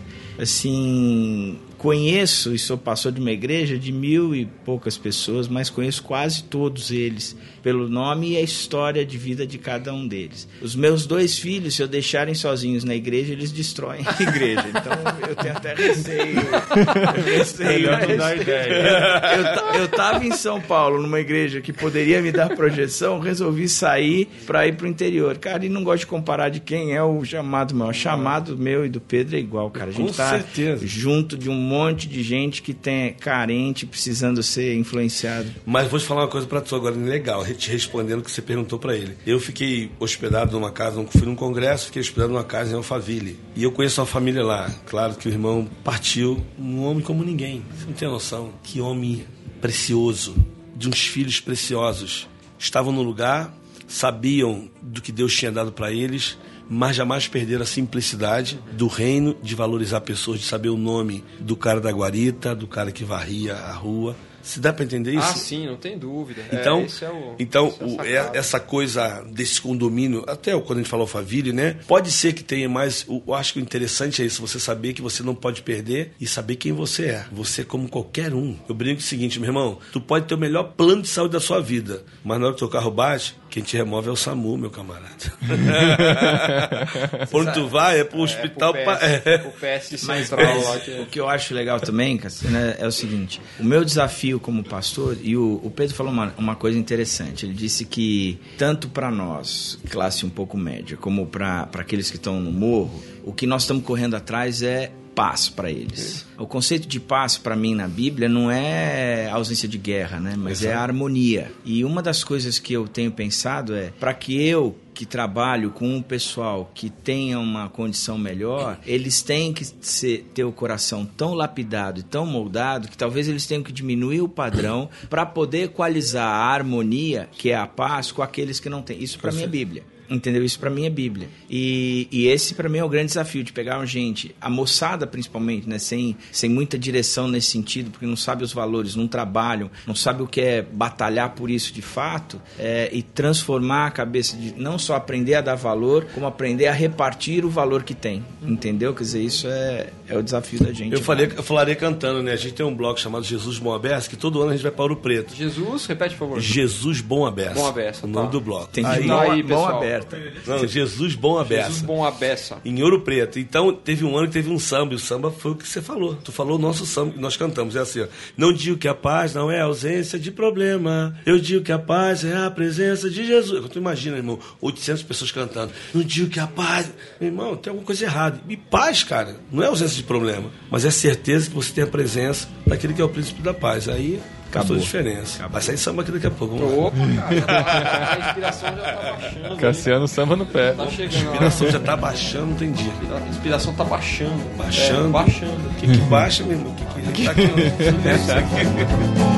Assim... Conheço e sou pastor de uma igreja de mil e poucas pessoas, mas conheço quase todos eles pelo nome e a história de vida de cada um deles. Os meus dois filhos, se eu deixarem sozinhos na igreja, eles destroem a igreja. Então eu tenho até receio. receio Melhor não dar ideia. Eu, eu tava em São Paulo, numa igreja que poderia me dar projeção, resolvi sair para ir pro interior. Cara, e não gosto de comparar de quem é o chamado meu. O chamado meu e do Pedro é igual, cara. A gente Com tá certeza. junto de um monte de gente que tem carente, precisando ser influenciado. Mas vou te falar uma coisa pra tu agora, legal, te respondendo o que você perguntou pra ele. Eu fiquei hospedado numa casa, fui num congresso, fiquei hospedado numa casa em Alphaville. E eu conheço uma família lá. Claro que o irmão partiu, um homem como ninguém. Você não tem noção. Que homem precioso, de uns filhos preciosos. Estavam no lugar, sabiam do que Deus tinha dado pra eles, mas jamais perderam a simplicidade do reino, de valorizar pessoas, de saber o nome do cara da guarita, do cara que varria a rua. Se dá para entender isso? Ah, sim, não tem dúvida. Então, é, esse é o, então esse é o, essa coisa desse condomínio, até quando a gente falou Alphaville, né? Pode ser que tenha mais... Eu acho que o interessante é isso, você saber que você não pode perder e saber quem você é. Você é como qualquer um. Eu brinco o seguinte, meu irmão, tu pode ter o melhor plano de saúde da sua vida, mas na hora que o teu carro bate, quem te remove é o SAMU, meu camarada. Quando tu vai, é pro hospital... É, pro P S, é. pro P S Mas, central mas lá. Que... o que eu acho legal também, Cassiano, é, é o seguinte, o meu desafio como pastor, e o, o Pedro falou uma, uma coisa interessante, ele disse que tanto para nós, classe um pouco média, como para aqueles que estão no morro, o que nós estamos correndo atrás é paz para eles. O conceito de paz para mim na Bíblia não é ausência de guerra, né? Mas Exato. É a harmonia. E uma das coisas que eu tenho pensado é, para que eu que trabalho com um pessoal que tenha uma condição melhor, eles têm que ser, ter o coração tão lapidado e tão moldado que talvez eles tenham que diminuir o padrão para poder equalizar a harmonia, que é a paz, com aqueles que não têm. Isso para mim é Bíblia. Entendeu? Isso pra mim é Bíblia. E, e esse pra mim é o grande desafio, de pegar gente, a moçada principalmente, né? Sem, sem muita direção nesse sentido, porque não sabe os valores, não trabalham, não sabe o que é batalhar por isso de fato, é, e transformar a cabeça de não só aprender a dar valor, como aprender a repartir o valor que tem. Entendeu? Quer dizer, isso é, é o desafio da gente. Eu, falei, eu falaria cantando, né? A gente tem um blog chamado Jesus Bom Aberto, que todo ano a gente vai para Ouro Preto. Jesus, repete por favor. Jesus Bom Aberto. Bom Aberto, o nome tá. do blog. Tem aí, bom, aí, bom pessoal. Aberto. Não, Jesus Bom Aberto. Jesus Bom Aberto. Em Ouro Preto. Então, teve um ano que teve um samba, e o samba foi o que você falou. Tu falou o nosso samba, que nós cantamos. É assim, ó. Não digo que a paz não é a ausência de problema. Eu digo que a paz é a presença de Jesus. Tu imagina, irmão, oitocentas pessoas cantando. Não digo que a paz... Meu irmão, tem alguma coisa errada. E paz, cara, não é ausência de problema, mas é certeza que você tem a presença daquele que é o príncipe da paz. Aí... Acabou a diferença. Acabou. Vai sair samba aqui daqui a pouco. Opa, cara. A inspiração já tá baixando. Cassiano, samba no pé. Tá chegando. A inspiração já tá baixando, não tem dia. A inspiração tá baixando. Baixando? É, baixando. O que que baixa, meu irmão? O que que ele tá aqui?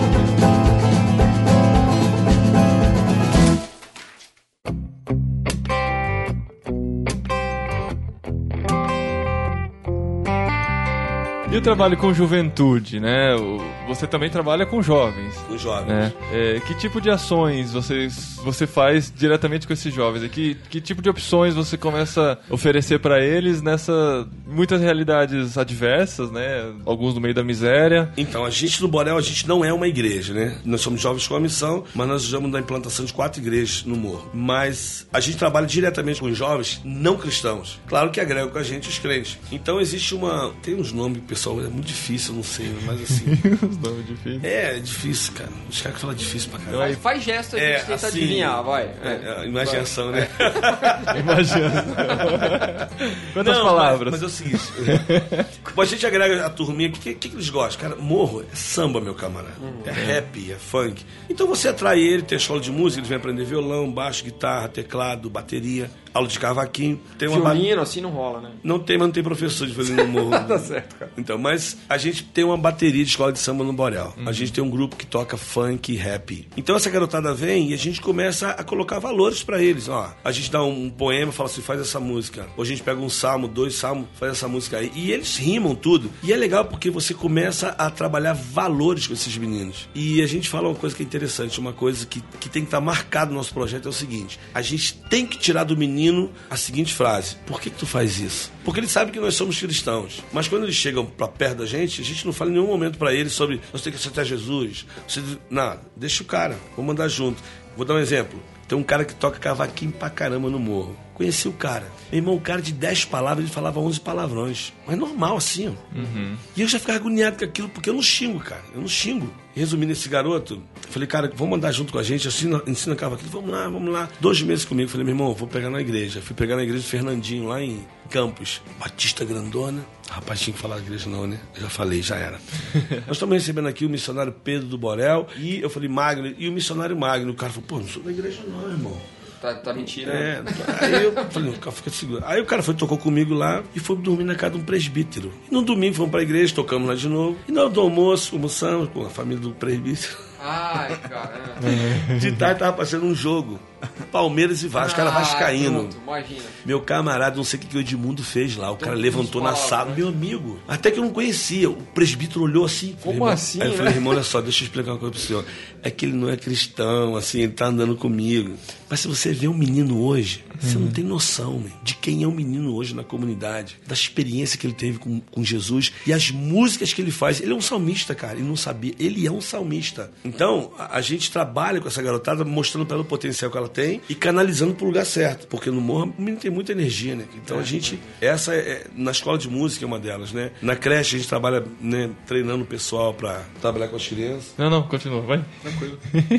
E o trabalho com juventude, né? Você também trabalha com jovens. Com jovens. Né? É, que tipo de ações vocês, você faz diretamente com esses jovens? Que, que tipo de opções você começa a oferecer para eles nessa muitas realidades adversas, né? Alguns no meio da miséria. Então, a gente no Borel, a gente não é uma igreja, né? Nós somos jovens com a missão, mas nós ajudamos na implantação de quatro igrejas no Morro. Mas a gente trabalha diretamente com os jovens não cristãos. Claro que agregam com a gente os crentes. Então, existe uma... Tem uns nomes, pessoal, é muito difícil, eu não sei, mas assim... Os nomes difíceis. É, é difícil, cara. Os caras que falam difícil pra caralho. Faz, faz gesto, a gente é, tenta assim, adivinhar, vai. É, é, imaginação, vai. Né? Imaginação. Quantas não, palavras? Mas, mas é o seguinte, a gente agrega a turminha, o que, que, que eles gostam? Cara, morro é samba, meu camarada. Uhum. É rap, é funk. Então você atrai ele, tem escola de música, eles vêm aprender violão, baixo, guitarra, teclado, bateria, aula de cavaquinho. Tem uma violino, ba... assim não rola, né? Não tem, mas não tem professor de violino no morro. Tá certo, cara. Então, mas a gente tem uma bateria de escola de samba no Borel. Uhum. A gente tem um grupo que toca funk e rap. Então essa garotada vem e a gente começa a colocar valores pra eles. Ó, a gente dá um poema, fala assim, faz essa música. Ou a gente pega um salmo, dois salmos, faz essa música aí. E eles rimam tudo. E é legal porque você começa a trabalhar valores com esses meninos. E a gente fala uma coisa que é interessante, uma coisa que, que tem que estar marcado no nosso projeto é o seguinte: a gente tem que tirar do menino a seguinte frase: por que que tu faz isso? Porque ele sabe que nós somos cristãos. Mas quando eles chegam pra perto da gente, a gente não fala em nenhum momento pra eles sobre você tem que aceitar Jesus. Você... Não, deixa o cara, vamos andar junto. Vou dar um exemplo. Tem um cara que toca cavaquinho pra caramba no morro. Conheci o cara. Meu irmão, o cara de dez palavras, ele falava onze palavrões. Mas normal, assim, ó. Uhum. E eu já ficava agoniado com aquilo, porque eu não xingo, cara. Eu não xingo. Resumindo esse garoto, eu falei, cara, vamos andar junto com a gente, ensina, ensina cavaquinho. Vamos lá, vamos lá. Dois meses comigo. Eu falei, meu irmão, vou pegar na igreja. Fui pegar na igreja do Fernandinho, lá em Campos. Batista Grandona. Rapaz, tinha que falar da igreja não, né? Eu já falei, já era. Nós estamos recebendo aqui o missionário Pedro do Borel. E eu falei, Magno. E o missionário Magno. O cara falou, pô, não sou da igreja não, irmão. Tá, tá mentira. É, aí eu falei, fica seguro. Aí o cara foi, tocou comigo lá e foi dormir na casa de um presbítero. E no domingo fomos pra igreja, tocamos lá de novo. E na hora do almoço, almoçamos com a família do presbítero. Ai, caramba. De tarde tava passando um jogo. Palmeiras e Vasco, o cara vascaíno. Pronto, imagina. Meu camarada, não sei o que, que o Edmundo fez lá. O cara Todos levantou na sala, meu amigo. Até que eu não conhecia. O presbítero olhou assim. Como irmão, assim? Aí eu né? falei, irmão, olha só, deixa eu explicar uma coisa pro senhor. É que ele não é cristão, assim, ele tá andando comigo. Mas se você vê um menino hoje, uhum. você não tem noção, né, de quem é o menino hoje na comunidade, da experiência que ele teve com, com Jesus e as músicas que ele faz. Ele é um salmista, cara, ele não sabia. Ele é um salmista. Então, a, a gente trabalha com essa garotada mostrando para ela o potencial que ela tem e canalizando pro lugar certo. Porque no morro o menino tem muita energia, né? Então a gente, essa é, na escola de música é uma delas, né? Na creche a gente trabalha, né, treinando o pessoal pra trabalhar com as crianças. Não, não, continua, vai. Tranquilo.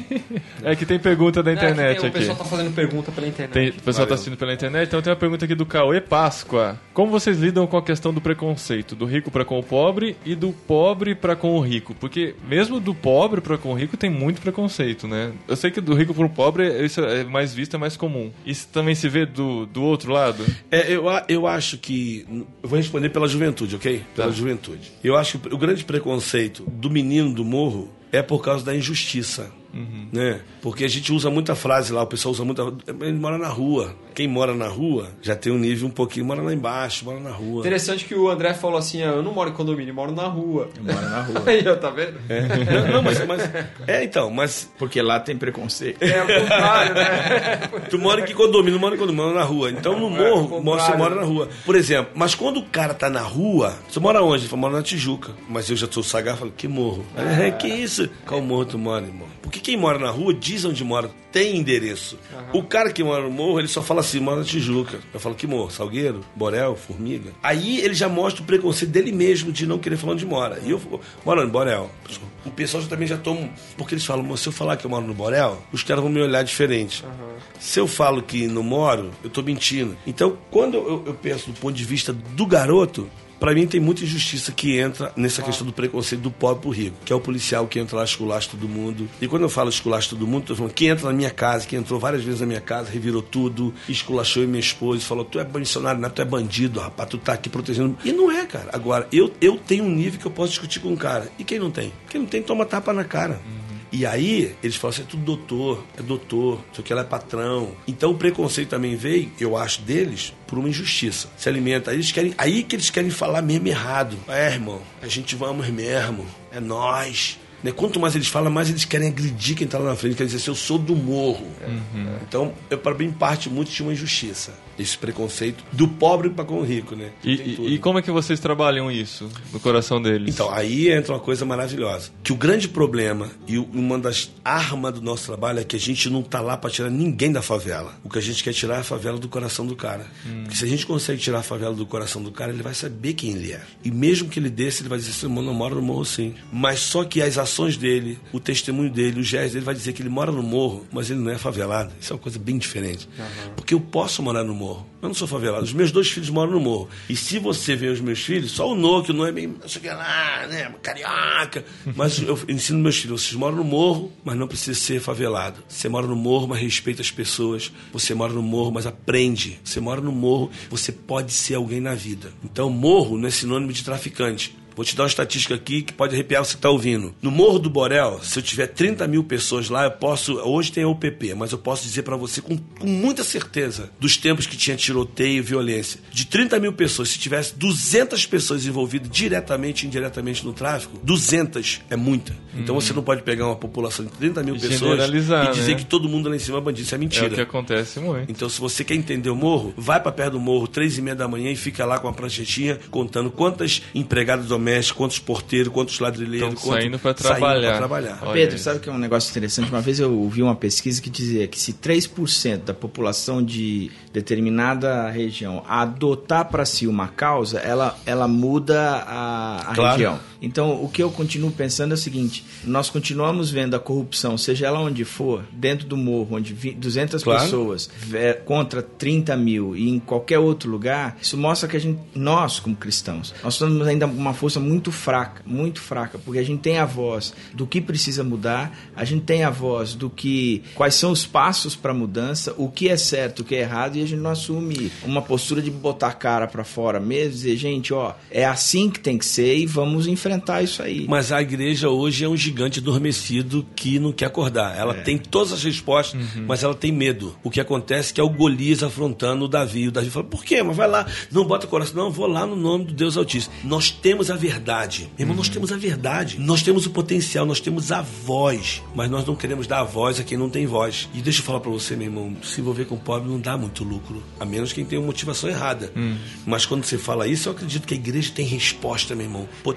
É que tem pergunta da internet é, aqui. Tem, aqui. O pessoal tá fazendo pergunta pela internet. Tem, o pessoal Valeu. tá assistindo pela internet, então tem uma pergunta aqui do Cauê Páscoa. Como vocês lidam com a questão do preconceito, do rico pra com o pobre e do pobre pra com o rico? Porque mesmo do pobre pra com o rico tem muito preconceito, né? Eu sei que do rico pro pobre isso é mais visto, é mais comum. Isso também se vê do, do outro lado? É, eu, eu acho que... Eu vou responder pela juventude, ok? Pela tá. juventude. Eu acho que o grande preconceito do menino do morro é por causa da injustiça. Uhum. Né? Porque a gente usa muita frase lá, o pessoal usa muita. Ele mora na rua. Quem mora na rua já tem um nível um pouquinho, mora lá embaixo, mora na rua. Interessante que o André falou assim: eu não moro em condomínio, eu moro na rua. Eu moro na rua. Aí, tá vendo? É. Não, não, mas, mas. É, então, mas. Porque lá tem preconceito. É o contrário, né? Tu mora em que condomínio? Não mora em condomínio, mora na rua. Então no morro, é você mora na rua. Por exemplo, mas quando o cara tá na rua, você mora onde? Ele fala, mora na Tijuca. Mas eu já sou sagar, falo, que morro? Ah. É, que isso? Qual morro tu mora, irmão? Porque quem mora na rua diz onde mora, tem endereço. Uhum. O cara que mora no morro, ele só fala assim, mora na Tijuca. Eu falo, que morro? Salgueiro? Borel? Formiga? Aí ele já mostra o preconceito dele mesmo de não querer falar onde mora. E eu moro no Borel. O pessoal já, também já toma... Porque eles falam, se eu falar que eu moro no Borel, os caras vão me olhar diferente. Uhum. Se eu falo que não moro, eu tô mentindo. Então, quando eu, eu penso do ponto de vista do garoto, pra mim tem muita injustiça que entra nessa ah. questão do preconceito do pobre pro rico, que é o policial que entra lá, esculacha todo mundo. E quando eu falo esculacha todo mundo, tô falando que entra na minha casa, que entrou várias vezes na minha casa, revirou tudo, esculachou minha esposa e falou, tu é missionário, não, tu é bandido, rapaz, tu tá aqui protegendo. E não é, cara. Agora, eu, eu tenho um nível que eu posso discutir com um cara. E quem não tem? Quem não tem, toma tapa na cara. Uhum. E aí, eles falam assim, é tudo doutor, é doutor, isso aqui ela é patrão. Então o preconceito também veio, eu acho, deles, por uma injustiça. Se alimenta, aí, eles querem, aí que eles querem falar mesmo errado. É, irmão, a gente vamos mesmo, é nós. Né? Quanto mais eles falam, mais eles querem agredir quem está lá na frente, quer dizer assim, eu sou do morro. Uhum. Então, eu, para mim, parte muito de uma injustiça. Esse preconceito do pobre para com o rico, né? E, e, e como é que vocês trabalham isso no coração deles? Então, aí entra uma coisa maravilhosa. Que o grande problema e uma das armas do nosso trabalho é que a gente não tá lá para tirar ninguém da favela. O que a gente quer tirar é a favela do coração do cara. Hum. Porque se a gente consegue tirar a favela do coração do cara, ele vai saber quem ele é. E mesmo que ele desça, ele vai dizer assim, eu não moro no morro sim. Mas só que as ações dele, o testemunho dele, o gesto dele vai dizer que ele mora no morro, mas ele não é favelado. Isso é uma coisa bem diferente. Uhum. Porque eu posso morar no morro. Eu não sou favelado. Os meus dois filhos moram no morro. E se você vê os meus filhos, só o Noah, que não é bem, não sei o que lá, né, carioca. Mas eu ensino meus filhos, vocês moram no morro, mas não precisa ser favelado. Você mora no morro, mas respeita as pessoas. Você mora no morro, mas aprende. Você mora no morro, você pode ser alguém na vida. Então, morro não é sinônimo de traficante. Vou te dar uma estatística aqui que pode arrepiar você que está ouvindo. No Morro do Borel, se eu tiver trinta mil pessoas lá, eu posso... Hoje tem a U P P, mas eu posso dizer para você com, com muita certeza dos tempos que tinha tiroteio e violência. De trinta mil pessoas, se tivesse duzentas pessoas envolvidas diretamente e indiretamente no tráfico, duzentas é muita. Então hum. você não pode pegar uma população de trinta mil pessoas e dizer, né, que todo mundo lá em cima é bandido. Isso é mentira. É o que acontece muito. Então, se você quer entender o morro, vai para perto do morro, três e meia da manhã, e fica lá com a pranchetinha contando quantas empregadas domésticas, quantos porteiros, quantos ladrilheiros, estão saindo para trabalhar. trabalhar. Pedro, sabe que é um negócio interessante? Uma vez eu ouvi uma pesquisa que dizia que se três por cento da população de determinada região adotar para si uma causa, ela, ela muda a, a claro. região. Então, o que eu continuo pensando é o seguinte, nós continuamos vendo a corrupção, seja ela onde for, dentro do morro, onde duzentas claro. pessoas contra trinta mil e em qualquer outro lugar, isso mostra que a gente, nós, como cristãos, nós temos ainda uma força muito fraca, muito fraca, porque a gente tem a voz do que precisa mudar, a gente tem a voz do que, quais são os passos para a mudança, o que é certo, o que é errado, e a gente não assume uma postura de botar a cara para fora mesmo, dizer, gente, ó, é assim que tem que ser e vamos enfrentar isso aí. Mas a igreja hoje é um gigante adormecido que não quer acordar. Ela é. tem todas as respostas, uhum. mas ela tem medo. O que acontece é que é o Golias afrontando o Davi. O Davi fala, por quê? Mas vai lá, não bota o coração. Não, eu vou lá no nome do Deus Altíssimo. Nós temos a verdade. Meu irmão, uhum. nós temos a verdade. Nós temos o potencial, nós temos a voz. Mas nós não queremos dar a voz a quem não tem voz. E deixa eu falar pra você, meu irmão, se envolver com o pobre não dá muito lucro. A menos quem tem uma motivação errada. Uhum. Mas quando você fala isso, eu acredito que a igreja tem resposta, meu irmão. Potencial.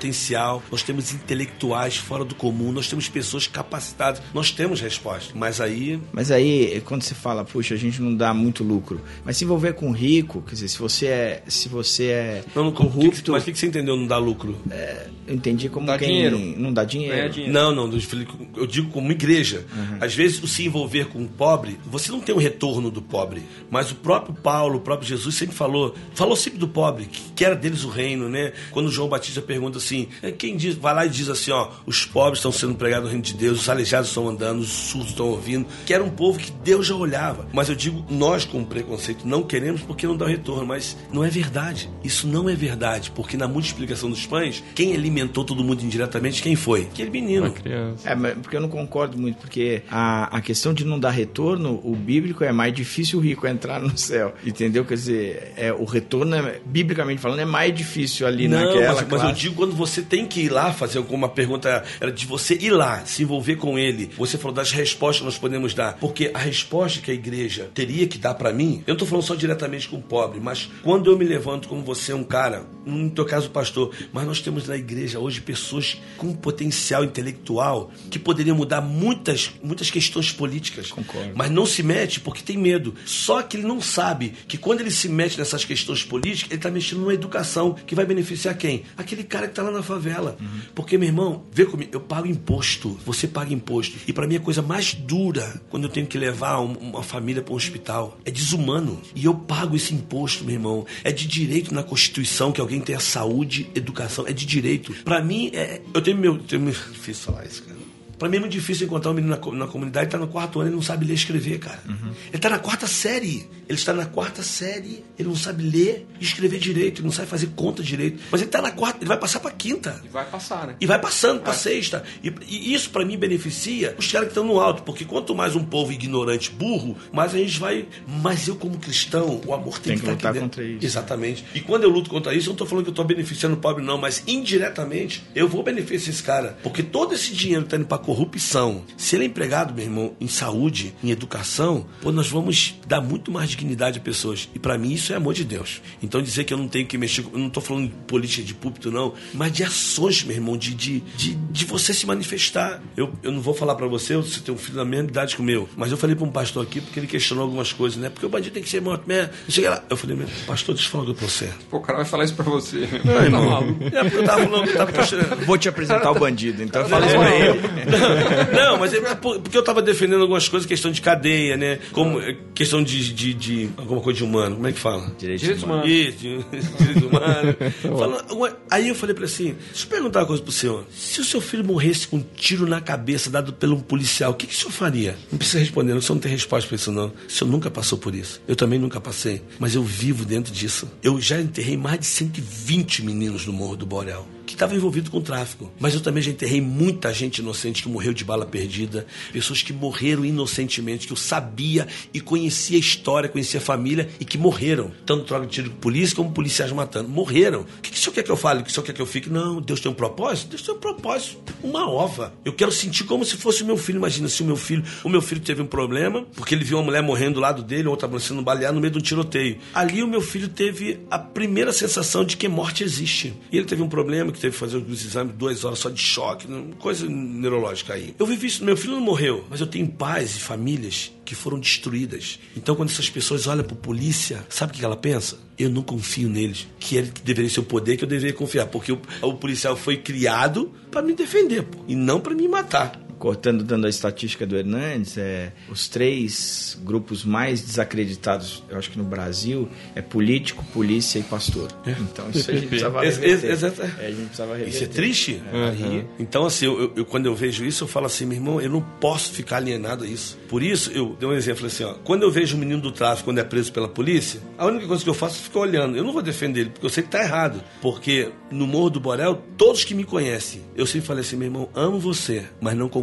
social, nós temos intelectuais fora do comum, nós temos pessoas capacitadas, nós temos resposta. Mas aí... Mas aí, quando você fala, puxa, a gente não dá muito lucro, mas se envolver com rico, quer dizer, se você é, se você é não, não, corrupto... Que, mas o que, que você entendeu não dá lucro? É, eu entendi como dá quem... Dinheiro. Não dá dinheiro. É dinheiro. Não, não, eu digo como igreja. Uhum. Às vezes, o se envolver com o pobre, você não tem um retorno do pobre, mas o próprio Paulo, o próprio Jesus sempre falou, falou sempre do pobre, que, que era deles o reino, né? Quando João Batista pergunta assim, quem diz, vai lá e diz assim, ó, os pobres estão sendo pregados no reino de Deus, os aleijados estão andando, os surdos estão ouvindo, que era um povo que Deus já olhava. Mas eu digo, nós com preconceito não queremos porque não dá retorno, mas não é verdade. Isso não é verdade, porque na multiplicação dos pães, quem alimentou todo mundo indiretamente, quem foi? Aquele menino. É, mas porque eu não concordo muito, porque a, a questão de não dar retorno, o bíblico é mais difícil o rico entrar no céu, entendeu? Quer dizer, é, o retorno, é, biblicamente falando, é mais difícil ali não, naquela mas, mas eu digo quando você tem que ir lá fazer alguma pergunta, era de você ir lá, se envolver com ele. Você falou das respostas que nós podemos dar, porque a resposta que a igreja teria que dar para mim, eu não tô falando só diretamente com o pobre, mas quando eu me levanto como você, um cara, no teu caso pastor, mas nós temos na igreja hoje pessoas com potencial intelectual que poderiam mudar muitas, muitas questões políticas. Concordo. Mas não se mete porque tem medo. Só que ele não sabe que quando ele se mete nessas questões políticas, ele está mexendo numa educação que vai beneficiar quem? Aquele cara que está lá na favela. Uhum. Porque, meu irmão, vê comigo, eu pago imposto, você paga imposto. E para mim a coisa mais dura quando eu tenho que levar um, uma família para um hospital é desumano. E eu pago esse imposto, meu irmão. É de direito na Constituição que alguém tenha saúde, educação. É de direito. Para mim, é, eu tenho meu... Tenho meu difícil falar isso, cara. Pra mim é muito difícil encontrar um menino na, na comunidade que tá no quarto ano e não sabe ler e escrever, cara. Uhum. Ele tá na quarta série. Ele está na quarta série, ele não sabe ler e escrever direito, ele não sabe fazer conta direito. Mas ele tá na quarta, ele vai passar pra quinta. E vai passar, né? E vai passando pra sexta. E, e isso pra mim beneficia os caras que estão no alto, porque quanto mais um povo ignorante, burro, mais a gente vai... Mas eu como cristão, o amor tem, tem que, que estar lutar aqui contra dentro. isso. Exatamente. E quando eu luto contra isso, eu não tô falando que eu tô beneficiando o pobre não, mas indiretamente eu vou beneficiar esse cara, porque todo esse dinheiro tá indo pra corrupção. Se ele é empregado, meu irmão, em saúde, em educação, pô, nós vamos dar muito mais dignidade a pessoas. E pra mim isso é amor de Deus. Então dizer que eu não tenho que mexer, eu não tô falando de política de púlpito não, mas de ações, meu irmão, de, de, de, de você se manifestar. Eu, eu não vou falar pra você, você tem um filho da mesma idade que o meu, mas eu falei pra um pastor aqui, porque ele questionou algumas coisas, né? Porque o bandido tem que ser morto mesmo. Eu cheguei lá, eu falei, pastor, deixa eu falar pra você. Pô, o cara vai falar isso pra você. Não, tá maluco. É porque eu tava falando, eu tava questionando. Vou te apresentar o bandido, então fala isso pra ele. Não, mas é porque eu tava defendendo algumas coisas, questão de cadeia, né? Como questão de, de, de alguma coisa de humano, como é que fala? Direitos, Direitos humanos. humanos. Isso, direitos humanos. Falando, aí eu falei pra ele assim, deixa eu perguntar uma coisa pro senhor. Se o seu filho morresse com um tiro na cabeça dado por um policial, o que, que o senhor faria? Não precisa responder, o senhor não tem resposta pra isso não. O senhor nunca passou por isso. Eu também nunca passei, mas eu vivo dentro disso. Eu já enterrei mais de cento e vinte meninos no Morro do Borel que estavam envolvidos com o tráfico. Mas eu também já enterrei muita gente inocente que morreu de bala perdida, pessoas que morreram inocentemente, que eu sabia e conhecia a história, conhecia a família e que morreram. Tanto troca de tiro com polícia como policiais matando. Morreram. O que, que o senhor quer que eu fale? O que o senhor quer que eu fique? Não, Deus tem um propósito? Deus tem um propósito. Uma ova. Eu quero sentir como se fosse o meu filho. Imagina se o meu filho... O meu filho teve um problema, porque ele viu uma mulher morrendo do lado dele, outra sendo baleada no meio de um tiroteio. Ali o meu filho teve a primeira sensação de que morte existe. E ele teve um problema, que teve que fazer os exames duas horas só de choque, coisa neurológica aí. Eu vivi isso, meu filho não morreu, mas eu tenho pais e famílias que foram destruídas. Então quando essas pessoas olham para a polícia, sabe o que ela pensa? Eu não confio neles, que ele deveria ser o poder que eu deveria confiar, porque o, o policial foi criado para me defender, pô, e não para me matar. Cortando, dando a estatística do Hernandes, é, os três grupos mais desacreditados, eu acho que no Brasil, é político, polícia e pastor. É. Então isso a gente precisava reverter. Exato. É, a gente precisava reverter. Isso é triste? É. Uhum. Então, assim, eu, eu, quando eu vejo isso, eu falo assim, meu irmão, eu não posso ficar alienado a isso. Por isso, eu dei um exemplo assim, ó, quando eu vejo um menino do tráfico, quando é preso pela polícia, a única coisa que eu faço é ficar olhando. Eu não vou defender ele, porque eu sei que tá errado. Porque no Morro do Borel, todos que me conhecem, eu sempre falei assim, meu irmão, amo você, mas não concordo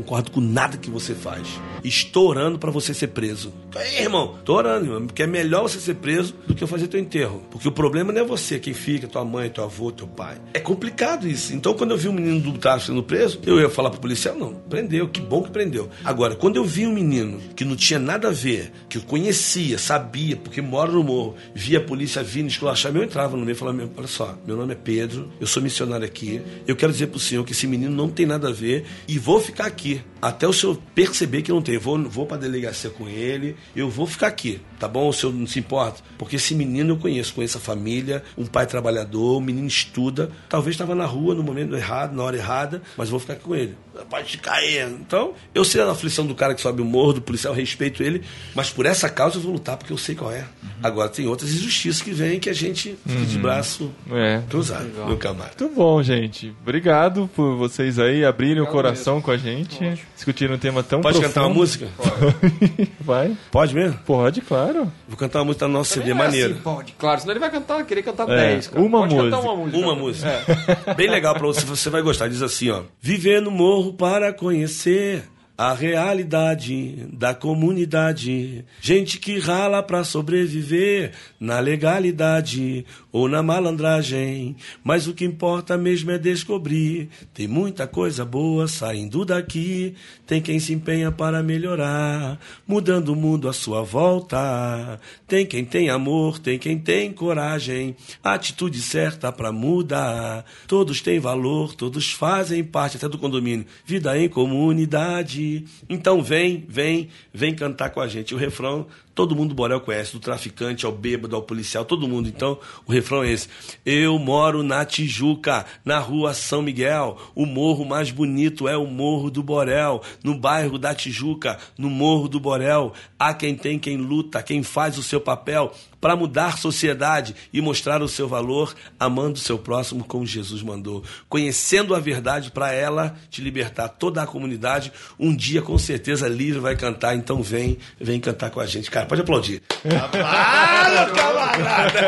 concordo com nada que você faz. Estou orando pra você ser preso. Aí, irmão, tô orando, irmão, porque é melhor você ser preso do que eu fazer teu enterro. Porque o problema não é você, quem fica, tua mãe, teu avô, teu pai. É complicado isso. Então, quando eu vi um menino do tráfico sendo preso, eu ia falar pro policial, não, prendeu, que bom que prendeu. Agora, quando eu vi um menino que não tinha nada a ver, que eu conhecia, sabia, porque mora no morro, via a polícia vindo esculachar, eu entrava no meio e falava, olha só, meu nome é Pedro, eu sou missionário aqui, eu quero dizer pro senhor que esse menino não tem nada a ver e vou ficar aqui até o senhor perceber que não tem. Eu vou, vou pra delegacia com ele, eu vou ficar aqui, tá bom? O senhor não se importa? Porque esse menino eu conheço, conheço a família, um pai trabalhador, o menino estuda, talvez estava na rua no momento errado, na hora errada, mas vou ficar aqui com ele. Pode ficar aí. Então, eu sei a aflição do cara que sobe o morro, do policial, eu respeito ele, mas por essa causa eu vou lutar, porque eu sei qual é. Uhum. Agora, tem outras injustiças que vêm que a gente fica uhum. de braço é. cruzado, legal. Meu camarada. Muito bom, gente. Obrigado por vocês aí abrirem Obrigado o coração mesmo. Com a gente, Pode. discutindo um tema tão Pode profundo. Cantar uma música? Pode. Vai. Pode mesmo? Pode, claro. Vou cantar uma música da nossa C D, é maneiro. Assim, pode, claro, senão ele vai cantar, querer cantar é. dez. Cara. Uma pode música. Cantar uma música. Uma música. É. Bem legal pra você, você vai gostar. Diz assim, ó. Viver no morro para conhecer a realidade da comunidade. Gente que rala pra sobreviver na legalidade ou na malandragem. Mas o que importa mesmo é descobrir. Tem muita coisa boa saindo daqui. Tem quem se empenha para melhorar, mudando o mundo à sua volta. Tem quem tem amor, tem quem tem coragem, atitude certa pra mudar. Todos têm valor, todos fazem parte até do condomínio. Vida em comunidade. Então vem, vem, vem cantar com a gente. O refrão, todo mundo do Borel conhece, do traficante ao bêbado, ao policial, todo mundo. Então, o refrão é esse. Eu moro na Tijuca, na rua São Miguel. O morro mais bonito é o Morro do Borel. No bairro da Tijuca, no Morro do Borel. Há quem tem, quem luta, quem faz o seu papel para mudar a sociedade e mostrar o seu valor, amando o seu próximo como Jesus mandou. Conhecendo a verdade para ela te libertar toda a comunidade. Um dia, com certeza, livre vai cantar. Então vem, vem cantar com a gente. Cara, pode aplaudir. Trabalho, camarada!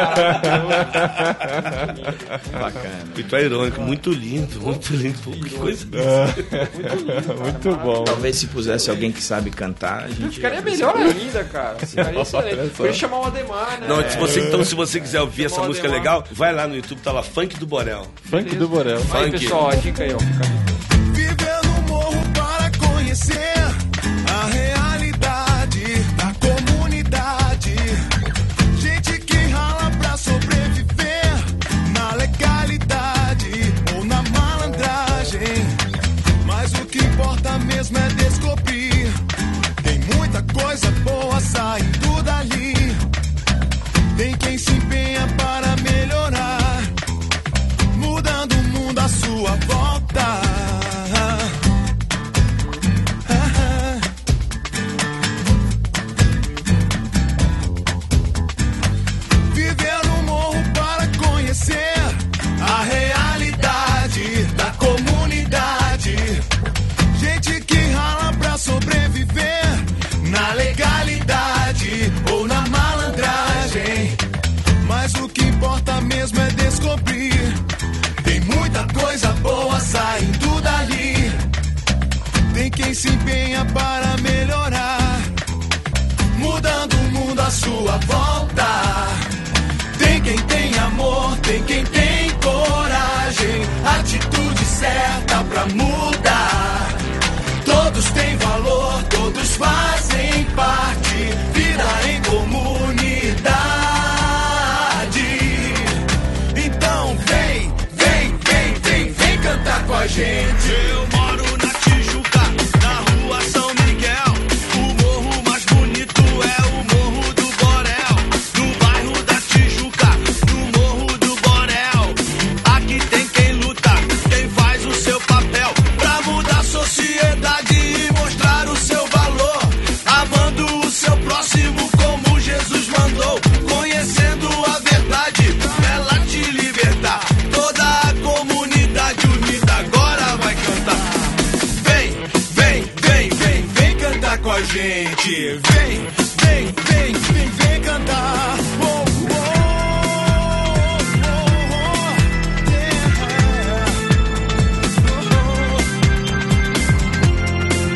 Bacana. E tu é irônico, muito lindo, muito lindo. Pô, que coisa muito lindo, muito bom. Talvez se pusesse alguém que sabe cantar, a gente ficaria melhor ainda, cara. Ficaria excelente. Podia chamar o Ademar, né? Não, se você, então, se você quiser ouvir essa música legal, vai lá no YouTube, tá lá, Funk do Borel. Funk Beleza. do Borel. Aí, Funk. pessoal, a dica aí, ó. Viver no morro para conhecer a realidade da comunidade. Gente que rala pra sobreviver na legalidade ou na malandragem. Mas o que importa mesmo é descobrir. Tem muita coisa boa saindo dali. Tem quem se empenha para melhorar, mudando o mundo à sua volta. Viver no morro para conhecer a realidade da comunidade. Gente que rala pra sobreviver na legalidade ou na malandragem. Mas o que importa mesmo é descobrir. Tem muita coisa boa saindo dali. Tem quem se empenha para melhorar, mudando o mundo à sua volta. Tem quem tem amor, tem quem tem coragem, atitude certa pra mudar. Todos têm valor, todos fazem parte. Vida em comunidade. Então vem, vem, vem, vem, vem cantar com a gente. Eu moro na Tijuca, na rua São Miguel. O morro mais bonito é o Morro do Borel. No bairro da Tijuca, no Morro do Borel. Aqui tem quem luta, quem faz o seu papel pra mudar a sociedade e mostrar o seu valor, amando o seu próximo como Jesus mandou. Conhecendo a verdade, ela te libertar. Toda a comunidade unida agora vai cantar. Vem, vem, vem, vem, vem cantar com a gente. Vem, vem, vem, vem, vem cantar. Oh, oh, oh, oh, yeah. Oh, oh.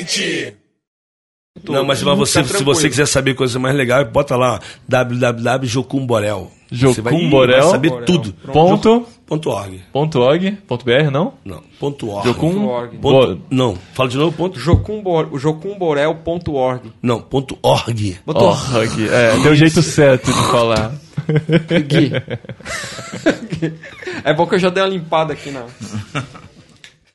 gente! Não, mas, mas você, se você quiser saber coisa mais legal, bota lá w w w ponto jocum borel. Você vai, Jocum Borel, vai saber Borel. tudo. Ponto, Ponto .org. ponto org, ponto br, não? Não, ponto .org. Jocum, org. Ponto, Bo- não, fala de novo, ponto. jocumborel ponto org. Não, ponto .org. org. É, tem o jeito certo de falar. Gui. É bom que eu já dei uma limpada aqui na...